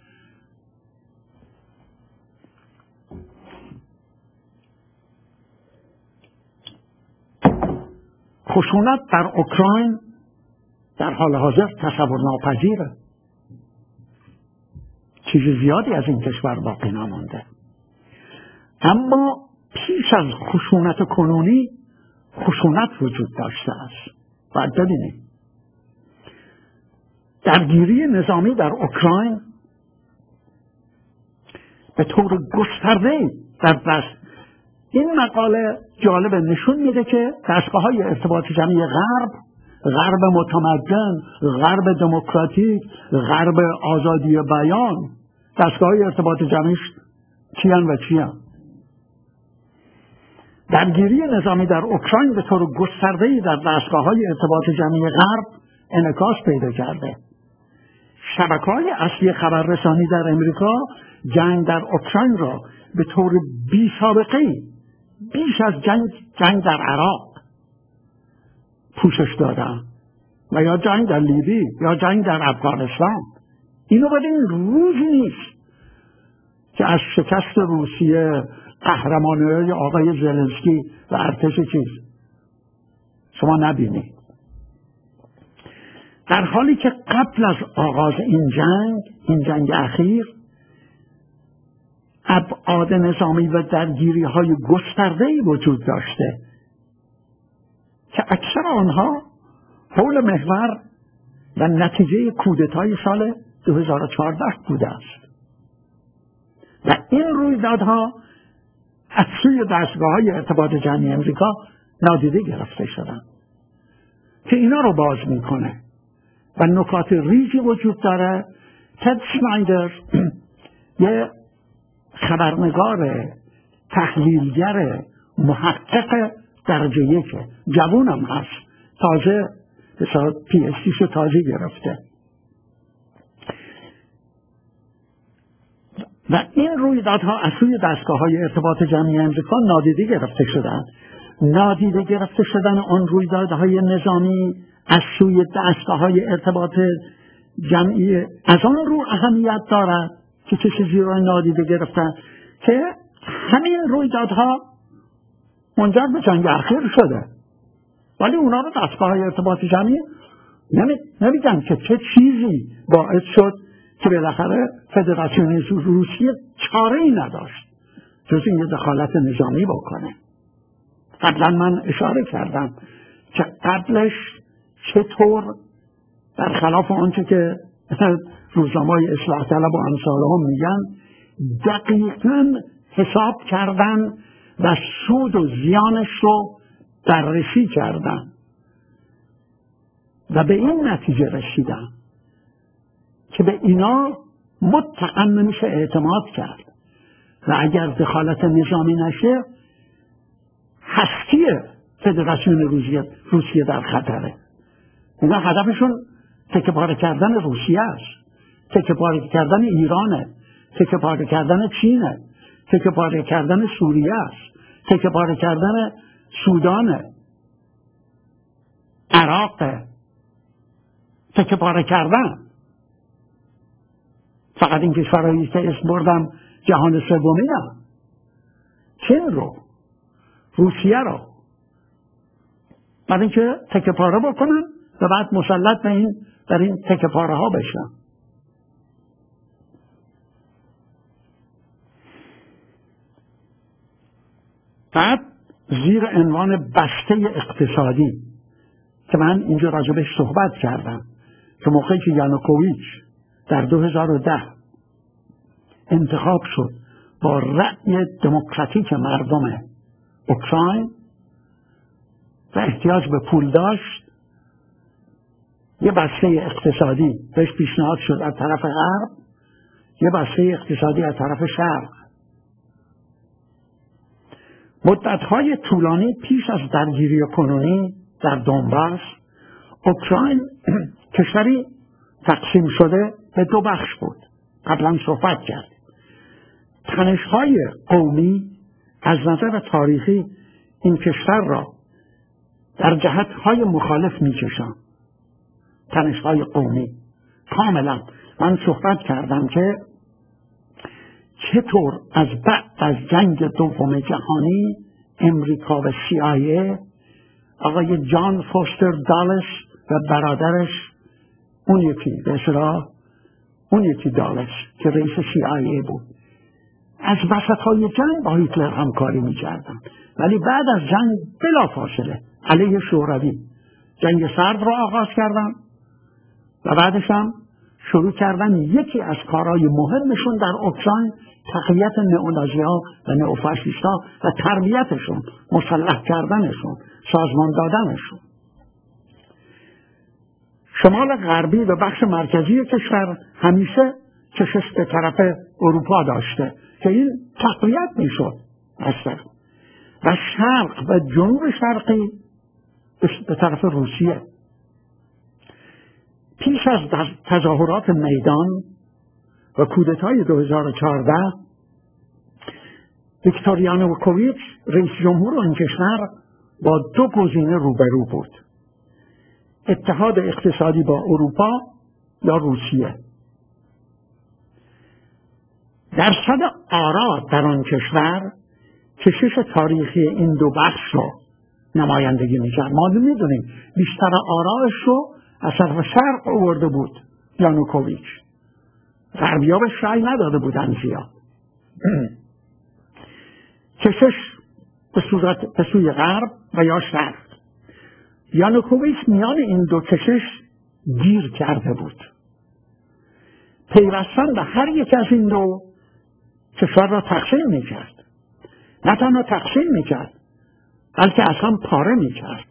خشونت در اوکراین در حال حاضر تصور ناپذیره. چیز زیادی از این کشور باقی نمانده. اما پیش از خشونت کنونی خشونت وجود داشته است. باید ببینیم درگیری نظامی در اوکراین به طور گسترده در دست. این مقاله جالب نشون میده که دستگاه‌های ارتباط جمعی غرب، غرب متمدن، غرب دموکراتیک، غرب آزادی بیان، دستگاه‌های ارتباط جمعیش کیان و چیان. درگیری نظامی در اوکراین به طور گسترده‌ای در دستگاه‌های ارتباط جمعی غرب انعکاس پیدا کرده. شبکه‌های اصلی خبررسانی در امریکا جنگ در اوکراین را به طور بی سابقه‌ای بیش از جنگ جنگ در عراق پوشش دادن و یا جنگ در لیبی یا جنگ در افغانستان. اینو بدین روزی نیست که از شکست روسیه، قهرمانی‌های آقای زلنسکی و ارتش چیز شما نبینید. در حالی که قبل از آغاز این جنگ، این جنگ اخیر، ابعاد نظامی و درگیری های گسترده‌ای وجود داشته که اکثر آنها حول محور و نتیجه کودتای سال دو هزار و چهارده بوده است و این رویدادها از سوی دستگاه‌های ارتباط جمعی امریکا نادیده گرفته شدند که اینا رو باز میکنه و نکات ریزی وجود داره. تد شنایدر یه خبرنگار، تحلیلگر، محقق درجه یکه، جوونم هست، تازه بسیار پی اس دیشو تازه گرفته و این رویدادها از سوی دستگاه‌های ارتباط جمعی امریکا نادیده گرفته شدن. نادیده گرفته شدن آن رویدادهای نظامی از سوی دستگاه‌های ارتباط جمعی از آن رو اهمیت دارد که چه چیزی رو نادیده گرفتن که همین رویدادها منجر به جنگ اخیر شده، ولی اونا رو دستگاه‌های ارتباط جمعی نمیگن که چه چیزی باعث شد که بالاخره فدراسیون روسیه چاره‌ای نداشت جز این دخالت نظامی بکنه. قبلا من اشاره کردم که قبلش چطور برخلاف آنچه که روزنامه‌های اصلاح طلب و امثالهم میگن دقیقاً حساب کردن و سود و زیانش رو بررسی کردن و به این نتیجه رسیدن که به اینا مطلقاً نمیشه اعتماد کرد و اگر دخالت نظامی نشه هستی فدراسیون روسیه روسیه در خطره. اینا هدفشون تکه پاره کردن روسیه است، تکه پاره کردن ایرانه، تکه پاره کردن چینه، تکه پاره کردن سوریه است، تکه پاره کردن سودانه، عراقه، تکه پاره کردن. فقط این کشورهایی که اسم بردم جهان سومی نه، چین رو، روسیه رو، برای اینکه تکه پاره بکنن و بعد مسلط به این در این تکه پاره ها بشن. بعد زیر عنوان بسته اقتصادی که من اینجا راجبش صحبت کردم که موقعی که یانوکوویچ در دو هزار و ده انتخاب شد با رأی دموکراتیک مردم اوکراین و احتیاج به پول داشت، یه بسته اقتصادی بهش پیشنهاد شد از طرف غرب، یه بسته اقتصادی از طرف شرق. مدت‌های طولانی پیش از درگیری کنونی در دونباس، اوکراین کشوری تقسیم شده به دو بخش بود. قبلا صحبت کرد. تنش‌های قومی از نظر تاریخی این کشور را در جهت‌های مخالف می‌کشند. تنش‌های قومی کاملا. من صحبت کردم که چطور از بعد از جنگ دوم جهانی امریکا و سی آی ای، آقای جان فوستر دالس و برادرش اون یکی به اصطلاح اون یکی دالس که رئیس سی آی ای بود، از وسط‌های جنگ با هیتلر همکاری می‌کردن، ولی بعد از جنگ بلافاصله علیه شوروی جنگ سرد را آغاز کردن و بعدش هم شروع کردن یکی از کارهای مهمشون در اوکراین تقویت نئونازی ها و نئوفاشیست ها و تربیتشون، مسلح کردنشون، سازمان دادنشون. شمال غربی و بخش مرکزی کشور همیشه کشش به طرف اروپا داشته که این تقویت میشد اصلا، و شرق و جنوب شرقی به طرف روسیه. پیش از تظاهرات میدان و کودتای دو هزار و چهارده ویکتور یانوکوویچ رئیس جمهور آن کشور با دو گزینه روبرو بود: اتحاد اقتصادی با اروپا یا روسیه. درصد آرا در آن کشور کشش تاریخی این دو بخش رو نمایندگی می‌کرد. ما می‌دونیم بیشتر آرایش رو از طرف شرق آورده بود یانوکوویچ، غربی‌ها بهش رأی نداده بودن زیاد. کشش به صورت به سوی غرب و یا شرق. یانوکوویچ میان این دو کشش گیر کرده بود. پیوستن به هر یک از این دو کشور را تقسیم میکرد. نه تنها تقسیم میکرد بلکه اصلا پاره میکرد.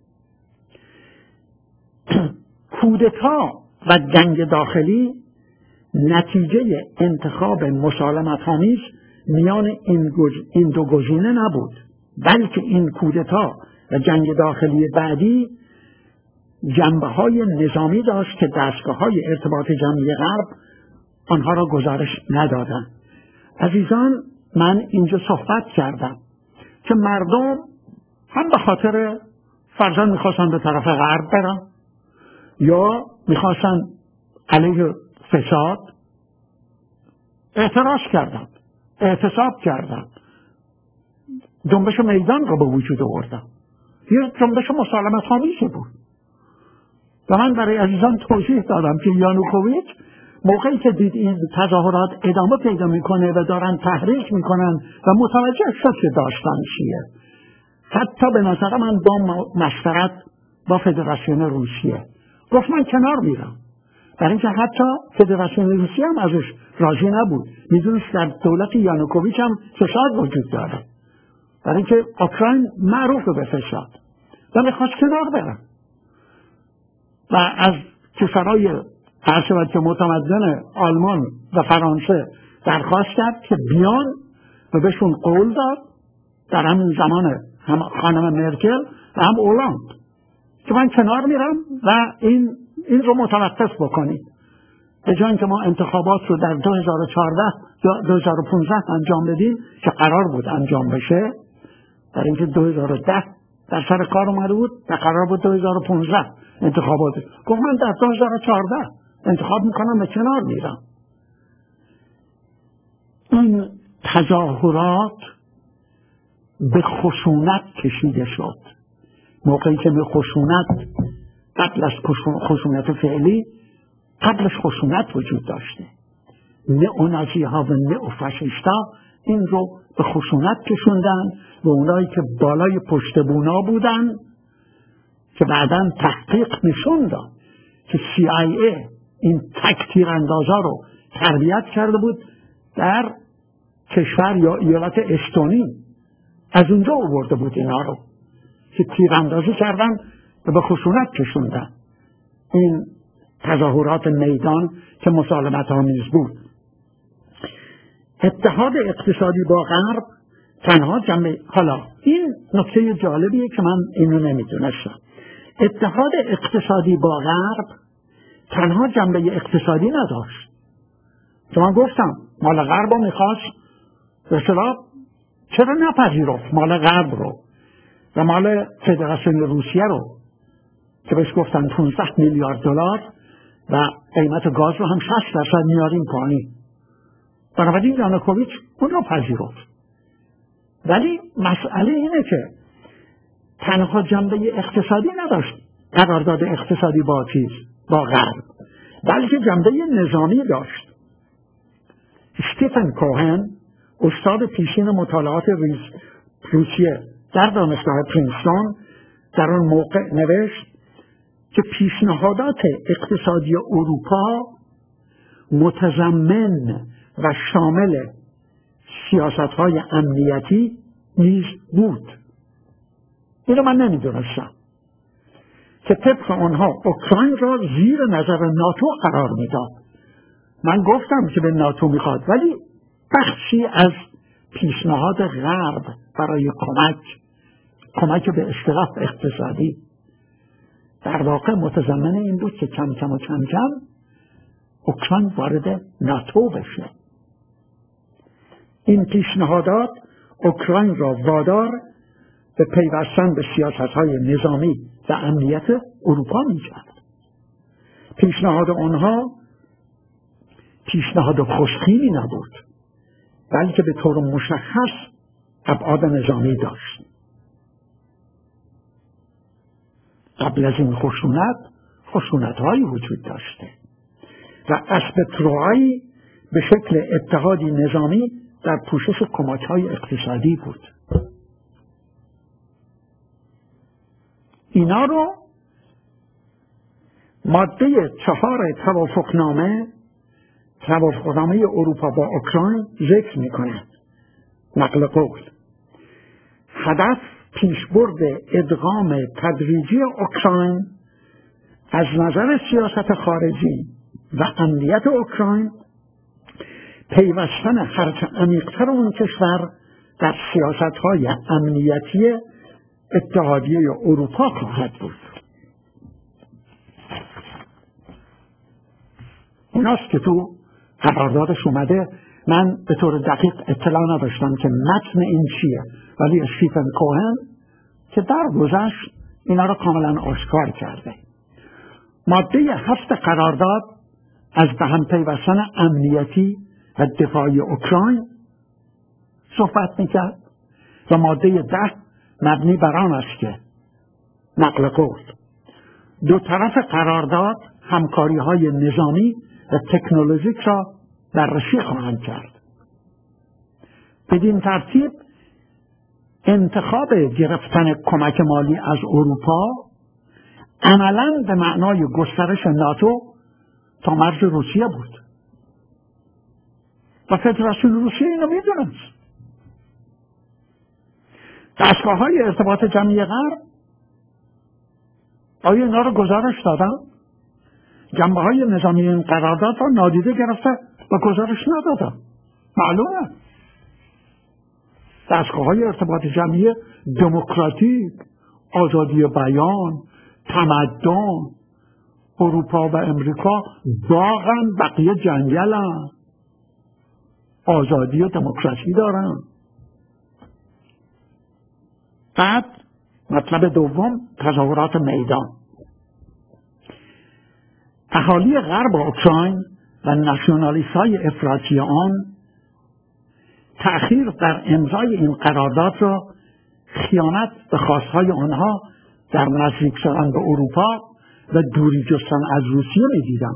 کودتا و جنگ داخلی نتیجه انتخاب مسالمت‌آمیز میان این دو گزینه نبود، بلکه این کودتا و جنگ داخلی بعدی جنبه‌های نظامی داشت که دستگاه‌های ارتباط جمعی غرب آنها را گزارش ندادند. عزیزان، من اینجا صحبت کردم که مردم هم به خاطر فرضاً میخواستن به طرف غرب برن یا میخواستن علیه فساد اعتراض کردن، اعتصاب کردن، جنبش میدان را به وجود آوردن. یه جنبش مسالمت‌آمیزی بود. و من برای عزیزان توضیح دادم که یانوکوویچ موقعی که دید این تظاهرات ادامه پیدا میکنه و دارن تحریک میکنن و متوجه شد که داستان چیه، حتی به نظر من با مشورت با فدراسیون روسیه گفت من کنار میرم، برای اینکه حتی فدراسیون روسیه هم ازش راضی نبود. میدونست در دولت یانوکوویچ هم فساد وجود داره، برای اینکه اوکراین معروف به فساد و میخواست کنار برم و از کشورهای هر که متمدن آلمان و فرانسه درخواست کرد که بیان و بهشون قول داد در همین زمان هم خانم مرکل و هم اولاند که من کنار میرم و این این رو متوقف بکنید، به جای اینکه ما انتخابات رو در دو هزار و چهارده یا دو هزار و پانزده انجام بدیم که قرار بود انجام بشه، در اینکه دو هزار و ده در سر کار اومده بود و قرار بود دو هزار و پانزده انتخابات. گفت من در دو هزار و چهارده انتخاب میکنم و کنار میرم. این تظاهرات به خشونت کشیده شد. موقعی که به خشونت، قبل از خشونت فعلی، قبلش خشونت وجود داشته. نئونازی ها و نئوفاشیست ها این رو به خشونت کشوندن و اونایی که بالای پشت بونا بودن که بعداً تحقیق نشون داد که سی آی ای این تک تیراندازا رو تربیت کرده بود در کشور یا ایالت استونی، از اونجا آورده بود اینا رو که تیراندازی کردن و به خشونت کشوندن این تظاهرات میدان که مسالمت آمیز بود. اتحاد اقتصادی با غرب تنها جنبه، حالا این نکته جالبیه که من اینو نمیدونستم، اتحاد اقتصادی با غرب تنها جنبه اقتصادی نداشت. که من گفتم مال غرب رو میخواست به اصطلاح چرا نپذیرفت مال غرب رو و مال فدراسیون روسیه رو که بهش گفتن پانزده میلیارد دلار و قیمت گاز رو هم شصت درصد میاریم پایین. بنابراین یانوکوویچ اون رو پذیرفت. ولی مسئله اینه که تنها جنبه اقتصادی نداشت قرارداد اقتصادی با چیز با غرب، بلکه جنبه نظامی داشت. استیفن کوهن، استاد پیشین مطالعات روسیه در دانشگاه پرینستون، در آن موقع نوشت که پیشنهادات اقتصادی اروپا متضمن و شامل سیاست‌های امنیتی نیز بود. اینو من نمیدونستم که طبق آنها اوکراین را زیر نظر ناتو قرار میداد. من گفتم که به ناتو میخواد، ولی بخشی از پیشنهاد غرب برای کمک کمک به اصطلاح اقتصادی در واقع متضمن این بود که کم کم و کم کم اوکراین وارد ناتو بشه. این پیشنهادات اوکراین را وادار به پیوستن به سیاست‌های نظامی و امنیت اروپا می‌کرد. پیشنهاد آنها پیشنهاد خوشبینی نبود، بلکه به طور مشخص ابعاد نظامی داشت. قبل از این خشونت خشونت‌هایی وجود داشته و اسب تروایی به شکل اتحادی نظامی در پوشش کمک‌های اقتصادی بود. اینا رو ماده چهار توافقنامه توافقنامه اروپا با اوکراین ذکر می‌کند. نقل قول: هدف پیشبرد ادغام تدریجی اوکراین از نظر سیاست خارجی و امنیت اوکراین، پیوستن هرچه عمیق‌تر اون کشور در سیاست‌های امنیتی اتحادیه اروپا خواهد بود. ایناست که تو قراردادش اومده. من به طور دقیق اطلاع نداشتم که متن این چیه، ولی استیفن کوهن که در گذشت اینا رو کاملا آشکار کرده. ماده هفت قرارداد از به هم پیوستن امنیتی و دفاعی اوکراین صحبت میکرد و ماده ده مبنی بر آن است که نقل قول: دو طرف قرارداد همکاری های نظامی و تکنولوژیک را بررسی خواهند کرد. بدین ترتیب انتخاب گرفتن کمک مالی از اروپا عملاً به معنای گسترش ناتو تا مرز روسیه بود و فدراسیون روسیه اینو میدونست. دستگاه های ارتباط جمعی غرب آیا اینا رو گزارش دادن؟ جنبه های نظامی این قرارداد را نادیده گرفته و گزارش ندادن. معلومه دستگاه های ارتباط جمعی دموکراتیک، آزادی بیان، تمدن، اروپا و امریکا واقعا بقیه جنگلن، آزادی و دموکراسی دارن. بعد مطلب دوم، تظاهرات میدان. اهالی غرب اوکراین و ناسیونالیست های افراطی آن تأخیر در امضای این قرارداد را خیانت به خواستهای آنها در نزدیک شدن به اروپا و دوری جستن از روسیه می‌دیدند.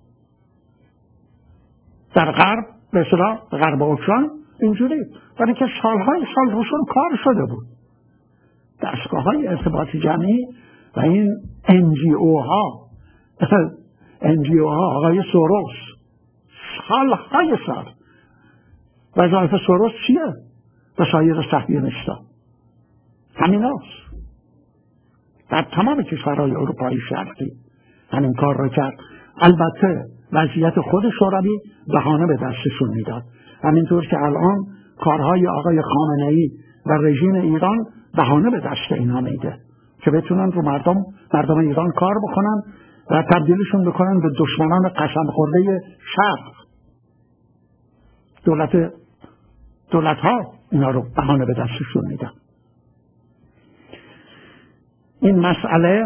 در غرب به اصطلاح غرب اوکراین اینجوری، برای که سالهای سال روشون کار شده بود. دستگاه های ارتباط جمعی و این ان جی او ها ان جی او ها آقای سوروس سالهای سال. وظایف سوروس چیه؟ به سایر صهیونیست‌ها همین هاست. در تمام کشورهای اروپایی شرقی همین کار را کرد. البته وضعیت خود شوروی بهانه به دستشون میداد، همینطور که الان کارهای آقای خامنه‌ای و رژیم ایران بهانه به دست اینا میده که بتونن رو مردم مردم ایران کار بکنن و تبدیلشون بکنن به دشمنان قسم خورده شرق. دولت دولت ها اینا رو بهانه به دستشون میدن. این مسئله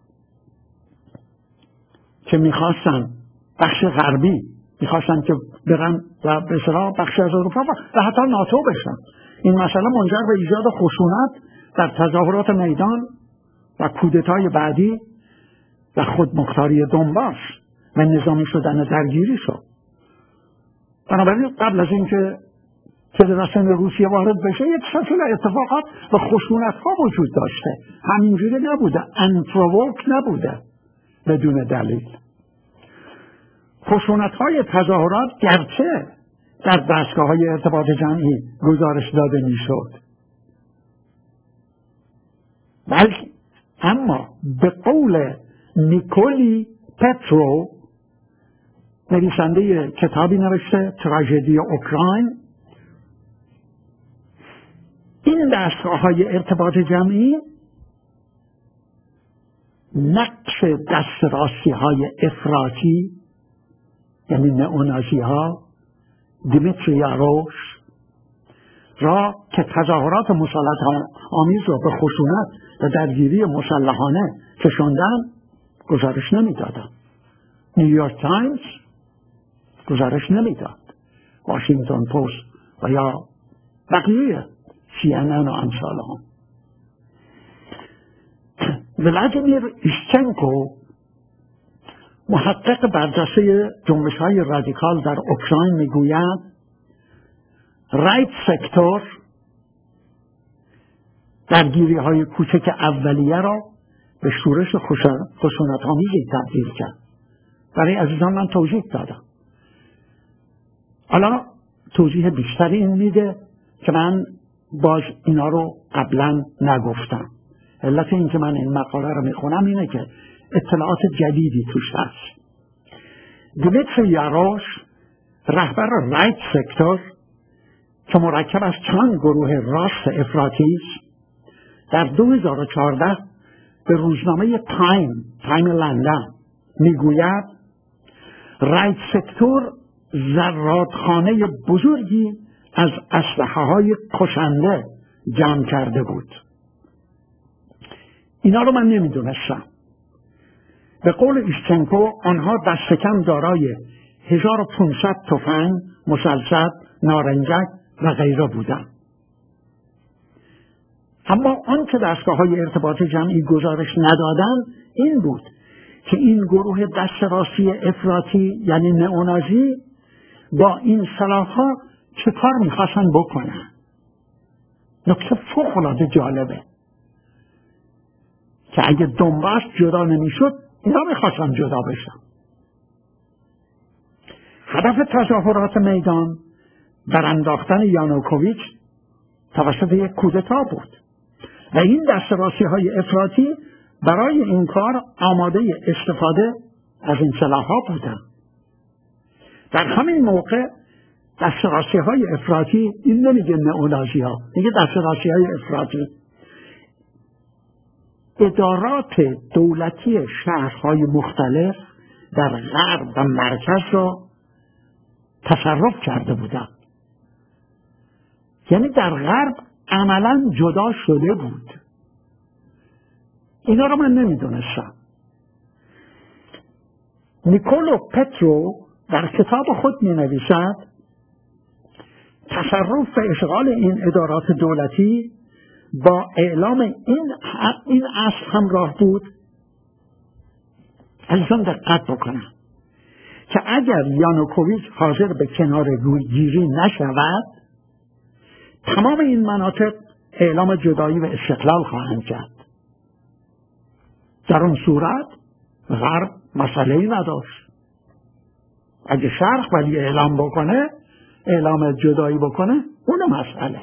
که میخواستن بخش غربی میخواستن که برن و به اصطلاح بخش از اروپا و حتی ناتو بشن، این مسئله منجر به ایجاد خشونت در تظاهرات میدان و کودتای بعدی و خودمختاری دونباس و نظامی شدن درگیری شد. بنابراین قبل از اینکه فدراسیون روسیه وارد بشه یک سلسله اتفاقات و خشونت ها وجود داشته. همینجوری نبوده، انپرووک نبوده بدون دلیل. خشونت های تظاهرات گرچه در دستگاه‌های ارتباط جمعی گزارش داده میشد. بلکه اما به قول نیکولی پترو، نویسنده کتابی نوشته تراژدی اوکراین، این دستگاه‌های ارتباط جمعی نقش دستراسی‌های افراطی یعنی نئونازی‌ها، دیمیتری یاروش را که تظاهرات مسلح آمیز را به خشونت و درگیری مسلحانه کشاندن گزارش نمی‌دادند. نیویورک تایمز گزارش نمی‌داد، واشنگتن پست و یا بقیه سی ان ان و امثال هم. ولادیمیر ایشچنکو، محقق برجسته جنبش‌های رادیکال در اوکراین، میگوید رایت سکتور درگیری‌های کوچک اولیه را به شورش خشونت‌آمیزی تبدیل کرد. برای عزیزان من توضیح دادم. حالا توضیح بیشتری این میده که من باز اینا رو قبلا نگفتم. علت این که من این مقاله رو میخونم اینه که اطلاعات جدیدی توش هست. دیمیتری یاروش، رهبر رایت سکتور که مرکب از چند گروه راست افراطی است، در دو هزار و چهارده به روزنامه تایم تایم لندن میگوید رایت سکتور زرادخانه بزرگی از اسلحه های کشنده جمع کرده بود. اینا رو من نمیدونستم. به قول ایشچنکو آنها دست کم دارای هزار و پانصد تفنگ، مسدس، نارنجک و غیره بودند. اما آن که دستگاه‌های ارتباط جمعی گزارش ندادند این بود که این گروه دست راستی افراطی یعنی نئونازی با این سلاح‌ها چه کار می‌خواستن بکنن. نکته فوق‌العاده جالبه که اگه دنباس جدا نمی‌شد اینا می‌خواستن جدا بشن. هدف تظاهرات میدان برانداختن یانوکوویچ توسط یک کودتا بود و این دستراسی‌های افراطی برای این کار آماده استفاده از این سلاح‌ها بودند. در همین موقع دستراسی‌های افراطی، این نمیگه نئونازی‌ها، میگه دستراسی‌های افراطی، ادارات دولتی شهرهای مختلف در غرب و مرکز را تصرف کرده بودند. یعنی در غرب عملاً جدا شده بود. اینا رو من نمیدونستم. نیکولو پترو در کتاب خود می نویسد تصرف و اشغال این ادارات دولتی با اعلام این این اصل همراه بود. عزیزان دقت بکنم که اگر یانوکوویچ حاضر به کنار گیری نشود تمام این مناطق اعلام جدایی و استقلال خواهند کرد. در اون صورت غرب مسئله‌ای نداشت. اگه شرق ولی اعلام بکنه، اعلام جدایی بکنه، اون مسئله.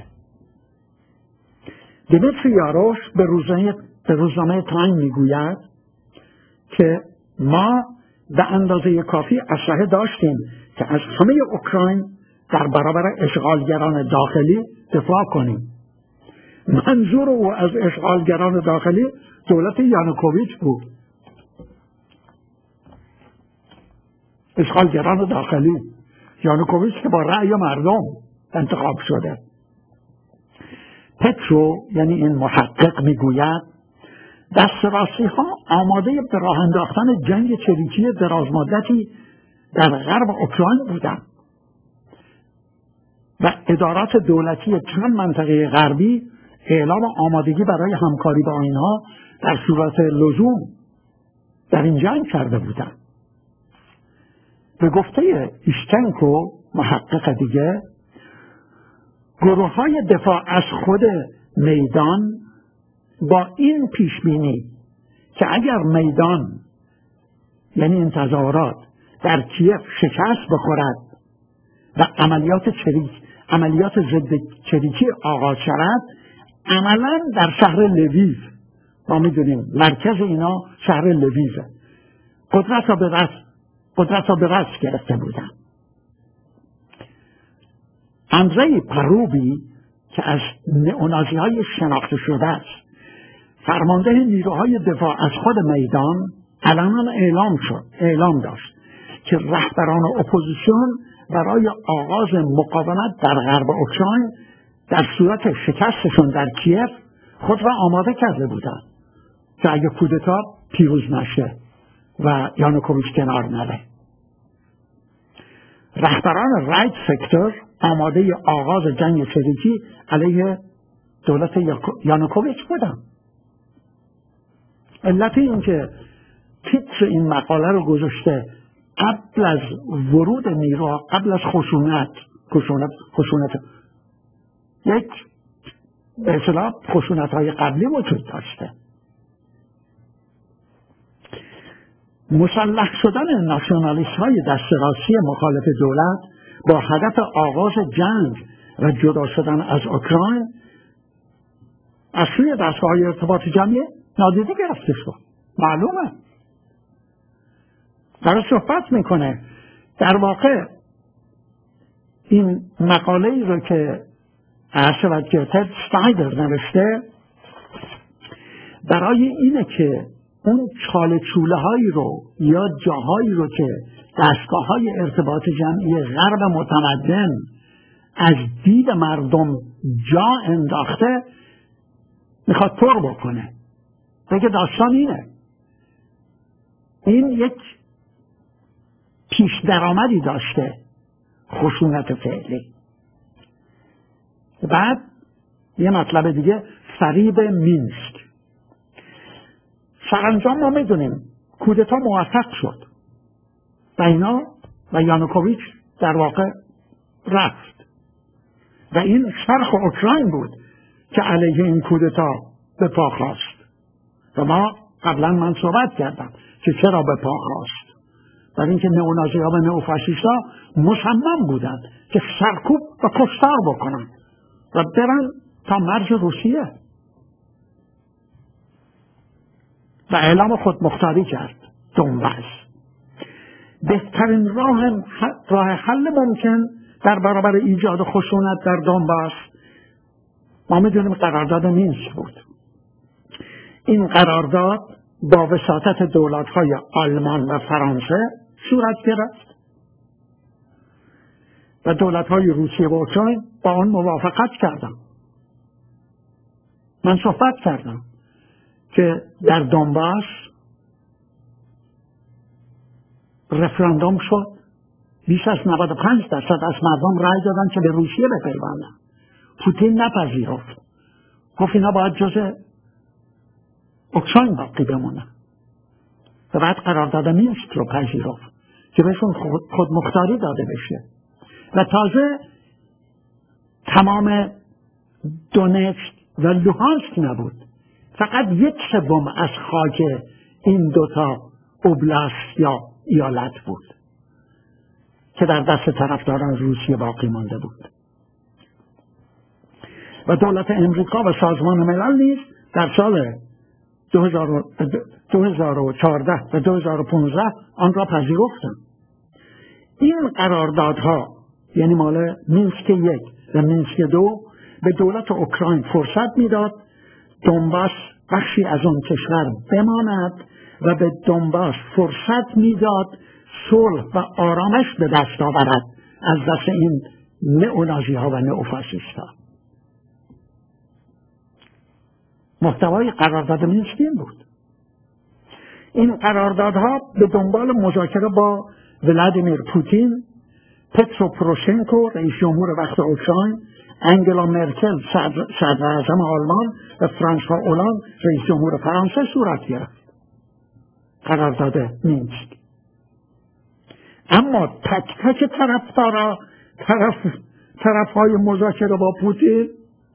دیمیتری یاروش به روزنامه به روزنامه تایم میگوید که ما به اندازه کافی اسلحه داشتیم که از همه اوکراین در برابر اشغالگران داخلی دفاع کنیم. منظور او از اشغالگران داخلی دولت یانوکوویچ بود. اشغالگران داخلی یانوکوویچ که با رأی مردم انتخاب شده. پترو یعنی این محقق میگوید دسترسی ها آماده به راه انداختن جنگ چریکی درازمدتی در غرب اوکراین بودند و ادارات دولتی چند منطقه غربی اعلام آمادگی برای همکاری با اینها در صورت لزوم در این جنگ کرده بودند. به گفته ایشچنکو محقق دیگه، گروه های دفاع از خود میدان با این پیشبینی که اگر میدان یعنی این تظاهرات در کیف شکست بخورد و عملیات چریک عملیات ضد چریکی آغاز شود، عملا در شهر لویو، ما میدونیم مرکز اینا شهر لویوه، قدرت را به دست قدرت را به دست گرفته بودن. اندری پروبی که از نئونازی های شناخته شده است، فرمانده نیروهای دفاع از خود میدان، علنا اعلام شد اعلام داشت که رهبران اپوزیسیون برای آغاز مقاومت در غرب اوکراین در صورت شکستشون در کیف خود را آماده کرده بودند که اگه کودتا پیروز نشه و یانوکوویچ کنار نره. رهبران رایت سکتور آماده آغاز جنگ چریکی علیه دولت یانوکوویچ بودند. علت این که تیتر این مقاله رو گذاشته قبل از ورود نیروها، قبل از خشونت خشونت خشونت یک به اصطلاح خشونت های قبلی وجود داشته. مسلح شدن ناسیونالیست های دست راستی مخالف دولت با هدف آغاز جنگ و جدا شدن از اوکراین از سوی دستگاه های ارتباط جمعی نادیده گرفته شد. معلومه داره صحبت میکنه. در واقع این مقاله ای رو که عرشبت که تد ستایدر نوشته برای اینه که اون چاله چوله هایی رو یا جاهایی رو که دستگاه های ارتباط جمعی غرب متمدن از دید مردم جا انداخته میخواد پر بکنه. بگه داستان اینه، این یک پیش درآمدی داشته خشونت فعلی. بعد یه مطلب دیگه، فریب مینسک. سرانجام ما میدونیم کودتا موفق شد و اینا و یانوکوویچ در واقع رفت و این شرق اوکراین بود که علیه این کودتا به پا خواست و ما قبلا من صحبت کردم که چرا به پا خواست. برای اینکه نئونازی ها و نئوفاشیستا مصمم بودند که سرکوب و کشتار بکنن و برن تا مرز روسیه و اعلام خودمختاری کرد دونباس. بهترین راه راه حل ممکن در برابر ایجاد خشونت در دونباس ما میدونیم قرارداد مینسک بود. این قرارداد با وساطت دولت‌های آلمان و فرانسه صورت گرفت و دولت‌های روسیه و اوکراین با آن موافقت کردند. من صحبت کردم که در دونباس رفراندوم شد، بیش از نود و پنج درصد از مردم رأی دادن که به روسیه بپیوندن. پوتین نپذیرفت، گفت اینا باید جز اوکراین باقی بمونه و بعد قرارداد مینسک رو پذیرفت که بهشون خود مختاری داده بشه و تازه تمام دونتسک و لوهانسک نبود، فقط یک سوم از خاک این دوتا اوبلاست یا ایالت بود که در دست طرفداران روسیه باقی مانده بود و دولت امریکا و سازمان ملل نیز در سال دو هزار و چهارده و دو هزار و پانزده آن را پذیرفتند. این قراردادها یعنی مال مینسک یک و مینسک دو به دولت اوکراین فرصت میداد دونباس بخشی از آن کشور بماند و به دونباس فرصت میداد صلح و آرامش به دست آورد از دست این نئونازی ها و نئوفاشیست ها. محتوای قرارداد مینسک این بود. این قراردادها به دنبال مذاکره با ولادیمیر پوتین، پترو پروشنکو رئیس جمهور وقت اوکراین، انگلا مرکل صدر اعظم آلمان و فرانسوا اولاند رئیس جمهور فرانسه صورت گرفت. قرارداد مینسک. اما تک تک طرفدارا طرف طرفهای مذاکره با پوتین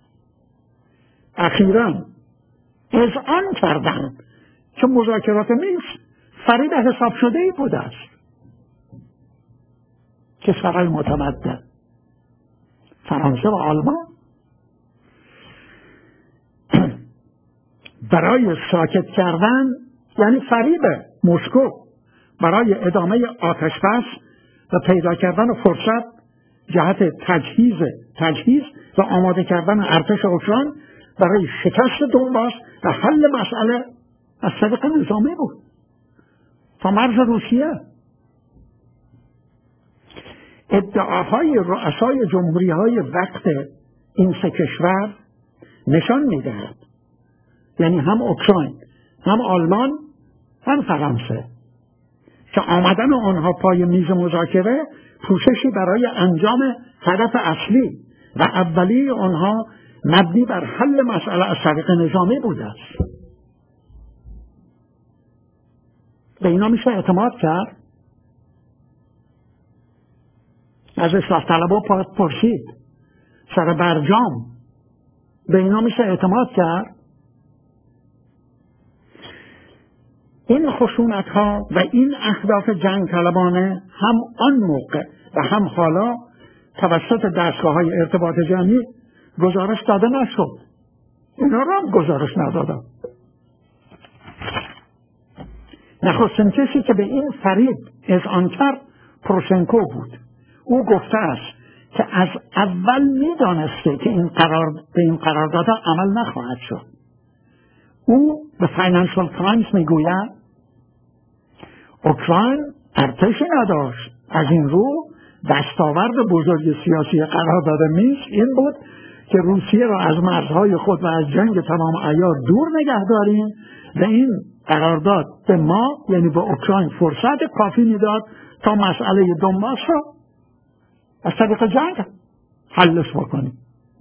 اخیراً اذعان کردند که مذاکرات مینسک فریب حساب شده ای بوده است. کشورهای متمدن فرانسه و آلمان. برای ساکت کردن یعنی فریب مسکو برای ادامه آتشبس و پیدا کردن فرصت جهت تجهیز تجهیز و آماده کردن ارتش اوکراین برای شکست دونباس و حل مسئله از طریق نظامی بود تا مرز روسیه. ادعاهای رؤسای جمهوری‌های وقت این سه کشور نشان می‌دهد، یعنی هم اوکراین، هم آلمان، هم فرانسه، که آمدن آنها پای میز مذاکره کوششی برای انجام هدف اصلی و اولی آنها مبنی بر حل مسئله از طریق نظامی بوده است. به اینا میشه اعتماد کرد؟ از اصلاح طلبها پرسید سر برجام، به اینا میشه اعتماد کرد؟ این خشونت ها و این اهداف جنگ طلبانه هم آن موقع و هم حالا توسط دستگاه های ارتباط جمعی گزارش داده نشد. اینا را هم گزارش ندادن. نخستین کسی که به این فریب اذعان کرد پروشنکو بود. او گفته است که از اول میدانسته که این قرار به این قراردادها عمل نخواهد شد. او به فاینانشال تایمز میگوید اوکراین ارتشی نداشت. از این رو دستاورد بزرگ سیاسی قرارداد مینسک این بود که روسیه را از مرزهای خود و از جنگ تمام عیار دور نگه داریم و این قرارداد به ما یعنی به اوکراین فرصت کافی میداد تا مسئله دونباس را از طریق جنگ حلش بکنیم.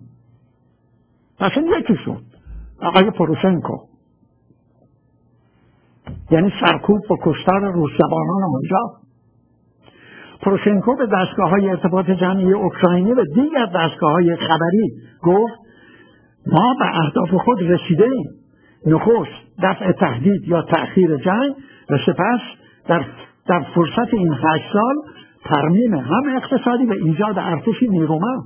اصلا یکیشون آقای پروشنکو، یعنی سرکوب و کشتار روسیابانان اونجا. پروشنکو به دستگاه های ارتباط جمعی اوکراینی و دیگر دستگاه های خبری گفت ما به اهداف خود رسیده ایم. نخست دفع تهدید یا تأخیر جنگ و سپس در, در فرصت این هشت سال ترمیم هم اقتصادی و ایجاد ارتشی نیرومند.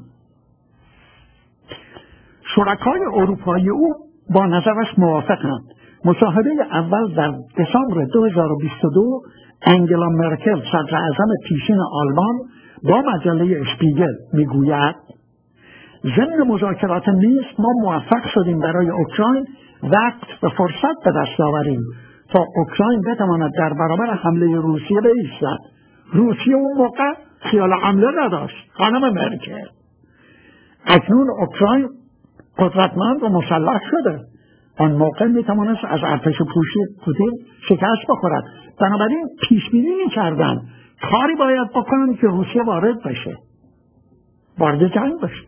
شرکای اروپایی او با نظرش موافقند. مصاحبه اول در دسامبر دو هزار و بیست و دو انگلا مرکل صدر اعظم پیشین آلمان با مجله اشپیگل میگوید ضمن مذاکرات مینسک ما موفق شدیم برای اوکراین وقت و فرصت به دست آوریم تا اوکراین بتواند در برابر حمله روسیه بایستد. روسیه اون موقع خیال حمله نداشت. خانم مرکل، اکنون اوکراین قدرتمند و مسلح شده. آن موقع میتوانست از ارتش پوتین شکست بخورد. بنابراین پیش بینی میکردن کاری باید بکنن که روسیه وارد بشه، وارد جنگ بشه.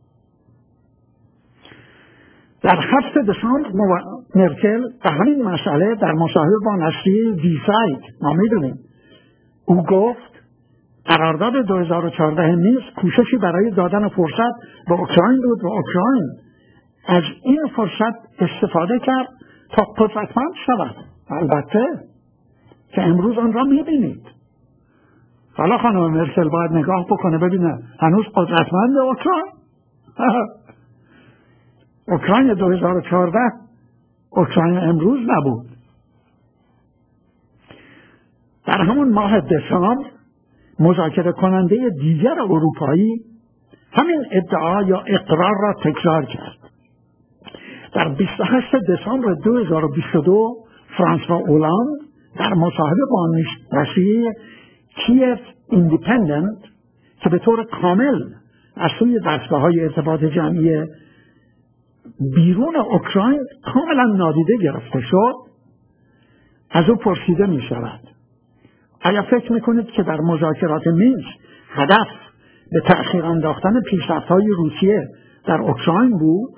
در هفت دسامبر مرکل به همین مسئله در مصاحبه با نشریه دی سایت ما میدونیم او گفت قرارداد دو هزار و چهارده مینسک کوششی برای دادن فرصت به اوکراین بود و اوکراین از این فرصت استفاده کرد تا قدرتمند شود. البته که امروز آن را میبینید. حالا خانم مرکل باید نگاه بکنه ببینه هنوز قدرتمند اوکراین. اوکراین دو هزار و چهارده اوکراین امروز نبود. در همون ماه دسامبر مذاکره کننده دیگر اروپایی همین ادعا یا اقرار را تکرار کرد. در بیست و هشت دسامبر دو هزار و بیست و دو فرانسوا اولاند در مصاحبه با نشریه کیف ایندیپندنت که به طور کامل از سوی دستگاه‌های ارتباط جمعی بیرون اوکراین کاملا نادیده گرفته شد، از او پرسیده می شود آیا فکر میکنید که در مذاکرات مینسک هدف به تأخیر انداختن پیشرفت‌های روسیه در اوکراین بود؟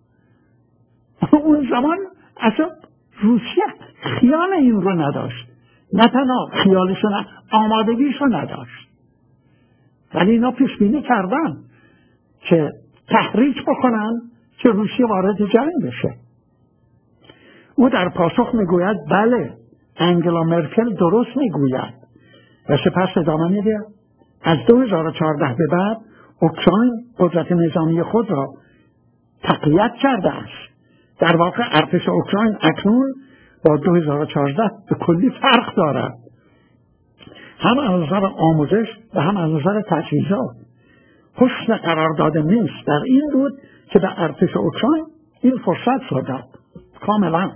اون زمان اصلا روسیه خیال این رو نداشت، نه تنها خیالشو نه آمادگیشو نداشت، ولی اینا پیش بینی کردن که تحریک بکنن که روسیه وارد جنگ بشه. او در پاسخ میگوید بله انگلا مرکل درست میگوید و سپس ادامه میده از دو هزار و چهارده به بعد اوکراین قدرت نظامی خود را تقویت کرده است. در واقع ارتش اوکراین اکنون با دو هزار و چهارده به کلی فرق دارد، هم از نظر آموزش و هم از نظر تجهیزات. حسن قرارداد مینسک در این بود که به ارتش اوکراین این فرصت را داد. کاملا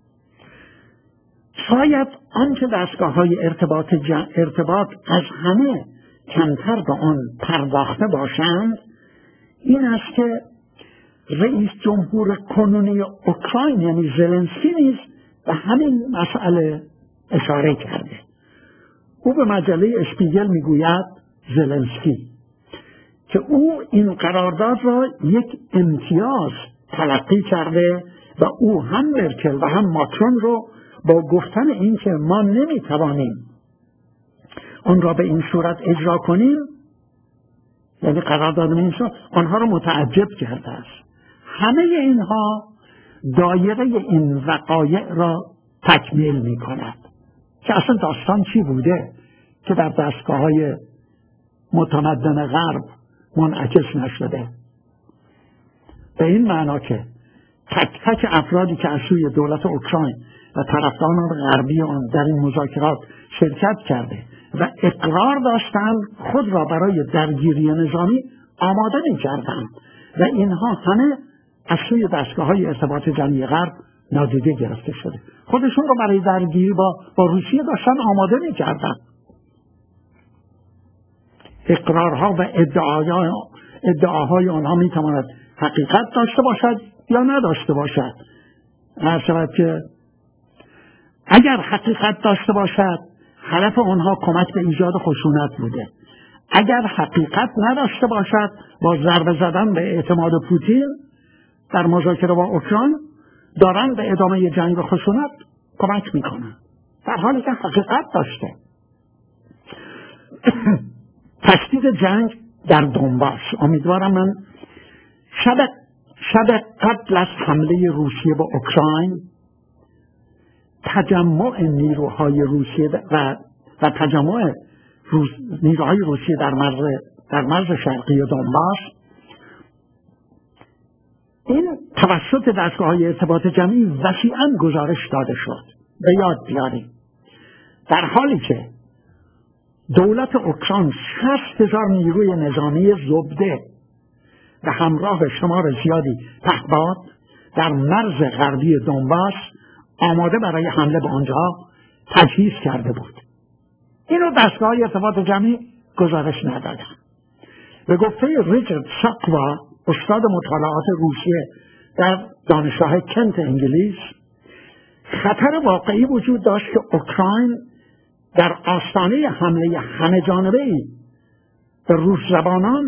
شاید آنچه دستگاه‌های ارتباط ارتباط از همه کمتر به آن پرداخته باشند این است که رئیس جمهور کنونی اوکراین یعنی زلنسکی نیز به همین مسئله اشاره کرده. او به مجله اشپیگل میگوید زلنسکی که او این قرارداد را یک امتیاز تلقی کرده و او هم مرکل و هم ماکرون رو با گفتن این که ما نمیتوانیم آن را به این صورت اجرا کنیم، یعنی قرارداد مینسک، آنها را متعجب کرده است. همه اینها دایره این وقایع را تکمیل می کند که اصلا داستان چی بوده که در دستگاه‌های متمدن غرب منعکس نشده. به این معنا که تک تک افرادی که از سوی دولت اوکراین و طرفداران غربی آن در این مذاکرات شرکت کرده و اقرار داشتند خود را برای درگیری نظامی آماده می‌کردند و اینها همه از سوی دستگاه‌های ارتباط جمعی غرب نادیده گرفته شده. خودشون رو برای درگیری با, با روسیه داشتن آماده می‌کردند. اقرارها و ادعاهای ادعاهای آنها می‌تواند حقیقت داشته باشد یا نداشته باشد. هر شود که اگر حقیقت داشته باشد هدف آنها کمک به ایجاد خشونت بوده. اگر حقیقت نداشته باشد با ضربه زدن به اعتماد پوتین در مذاکره با اوکراین دارن به ادامه جنگ و خشونت کمک میکنن، در حالی که حقیقت داشته. تشدید جنگ در دونباس. امیدوارم من شب شب قبل از حمله روسیه به اوکراین تجمع نیروهای روسیه و و تجمع روس نیروهای روسیه در مرز در مرز شرقی دونباس این توسط دستگاه‌های ارتباط جمعی وسیعاً گزارش داده شد. به یاد بیاریم در حالی که دولت اوکراین شصت هزار نیروی نظامی زبده و همراه شمار زیادی پهپاد در مرز غربی دونباس آماده برای حمله به آنجا تجهیز کرده بود. اینو دستگاه ارتباط جمعی گزارش ندادن. به گفته ریچارد ساکوا، استاد مطالعات روسیه در دانشگاه کنت انگلیس، خطر واقعی وجود داشت که اوکراین در آستانه حمله همه جانبه‌ای به روس زبانان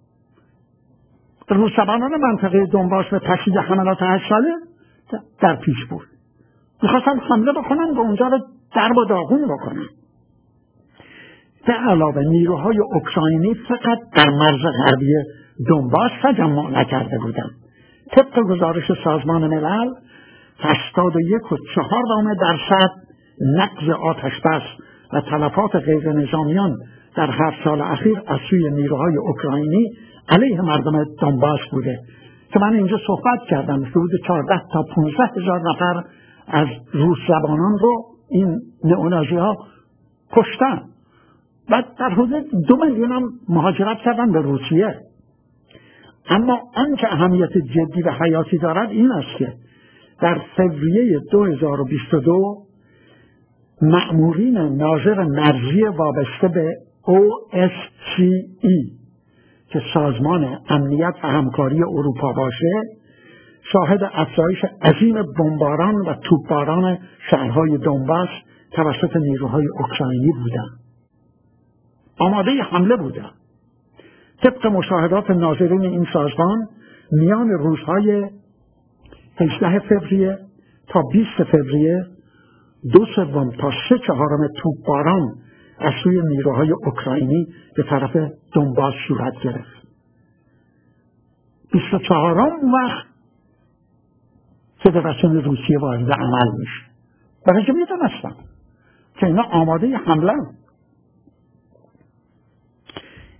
روس زبانان منطقه دونباس و تشدید حملات هشت ساله در پیش بود. میخواستن حمله بکنن و اونجا رو درب و داغون بکنن. به علاوه نیروهای اوکراینی فقط در مرز غربی دونباس تجمع نکرده بودند. طبق گزارش سازمان ملل هشتاد و یک و چهار درصد نقض آتش بس و تلفات غیر نظامیان در هفت سال اخیر از سوی نیروهای اوکراینی علیه مردم دونباس بوده که من اینجا صحبت کردم. حدود چهارده تا پانزده هزار نفر از روس زبانان رو این نئونازی ها کشتن و در حدود دو میلیون هم مهاجرت کردن به روسیه. اما آنچه اهمیت جدی و حیاتی دارد این است که در فوریه دو هزار و بیست و دو مأمورین ناظر مرزی وابسته به او اس سی ای که سازمان امنیت و همکاری اروپا باشه شاهد افزایش عظیم بمباران و توپباران شهرهای دونباس توسط نیروهای اوکراینی بودند. آماده حمله بودند. طبق مشاهدات ناظرین این سازمان میان روزهای هجدهم فوریه تا بیست فوریه دو سوم تا سه چهارم توپباران از سوی نیروهای اوکراینی به طرف دونباس صورت گرفت. بیست و چهارم وقت فدراسیون روسیه وارد عمل میشه. برای که میدونستم که اینا آماده حمله.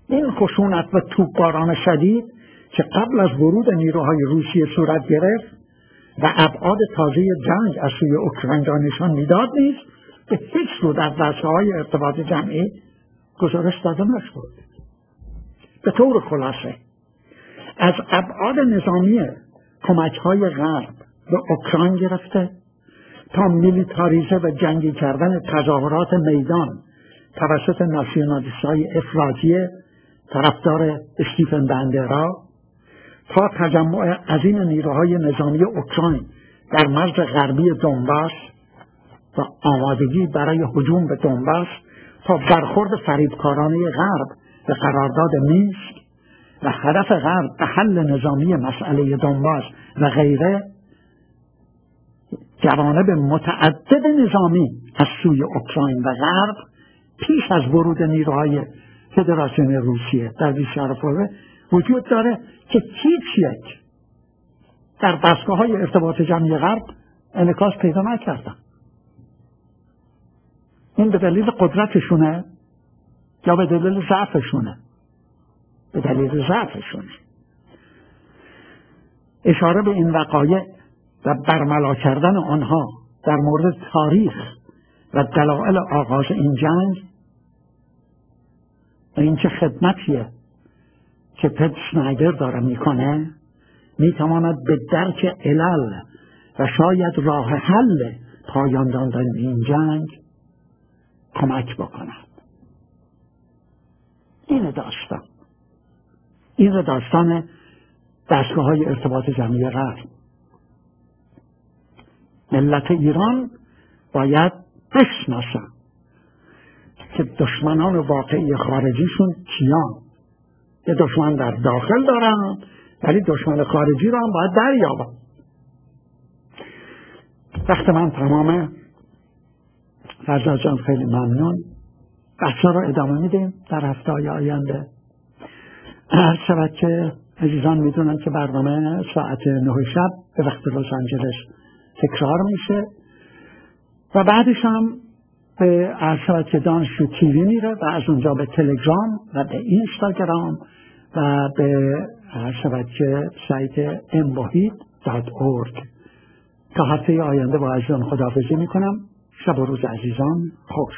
این خشونت و توپباران شدید که قبل از ورود نیروهای روسیه صورت گرفت و ابعاد تازه جنگ از سوی اوکراین را نشان میداد نیز به هیچ رو در دستگاه‌های ارتباط جمعی گزارش داده نشد. به طور خلاصه از ابعاد نظامی کمک‌های غرب به اوکراین گرفته تا میلیتاریزه و جنگی کردن تظاهرات میدان توسط ناسیونالیست‌های افراطی طرفدار استیفن بندرا، تا تجمع عظیم نیروهای نظامی اوکراین در مرز غربی دونباس و آمادگی برای هجوم به دونباس، تا برخورد فریبکارانه غرب به قرارداد مینسک و هدف غرب به حل نظامی مسئله دونباس و غیره، جوانب متعدد نظامی از سوی اوکراین و غرب پیش از ورود نیروهای فدراسیون روسیه در بیست و چهار فوریه وجود داره که هیچ یک در دستگاه‌های ارتباط جمعی غرب انعکاس پیدا نکردن. این به دلیل قدرتشونه یا به دلیل ضعفشونه؟ به دلیل ضعفشونه. اشاره به این وقایع و برملا کردن آنها در مورد تاریخ و دلایل آغاز این جنگ و این چه خدمتیه که پت شنایدر داره میکنه میتواند به درک علل و شاید راه حل پایان دادن این جنگ کمک بکند. این داستان این داستان دستگاه های ارتباط جمعی غرب. ملت ایران باید بشناسن که دشمنان واقعی خارجیشون کیان. یه دشمن در داخل دارن ولی دشمن خارجی رو هم باید دریابن. وقت من تمامه. فرزاد جان خیلی ممنون. بحثا رو ادامه میدیم در هفته های آینده. هر شود که عزیزان میدونن که برنامه ساعت نه شب به وقت لس آنجلس تکرار میشه و بعدش هم به هر شود که دانشجو تیوی میره و از اونجا به تلگرام و به اینستاگرام و به هر شود که سایت امواهید دات اورگ. تا هفته آینده با عزیزان خداحافظی میکنم. شب و روز عزیزان خوش.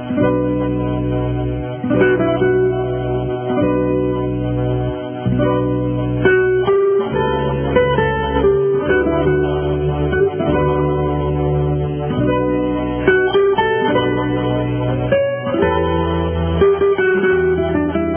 Thank you.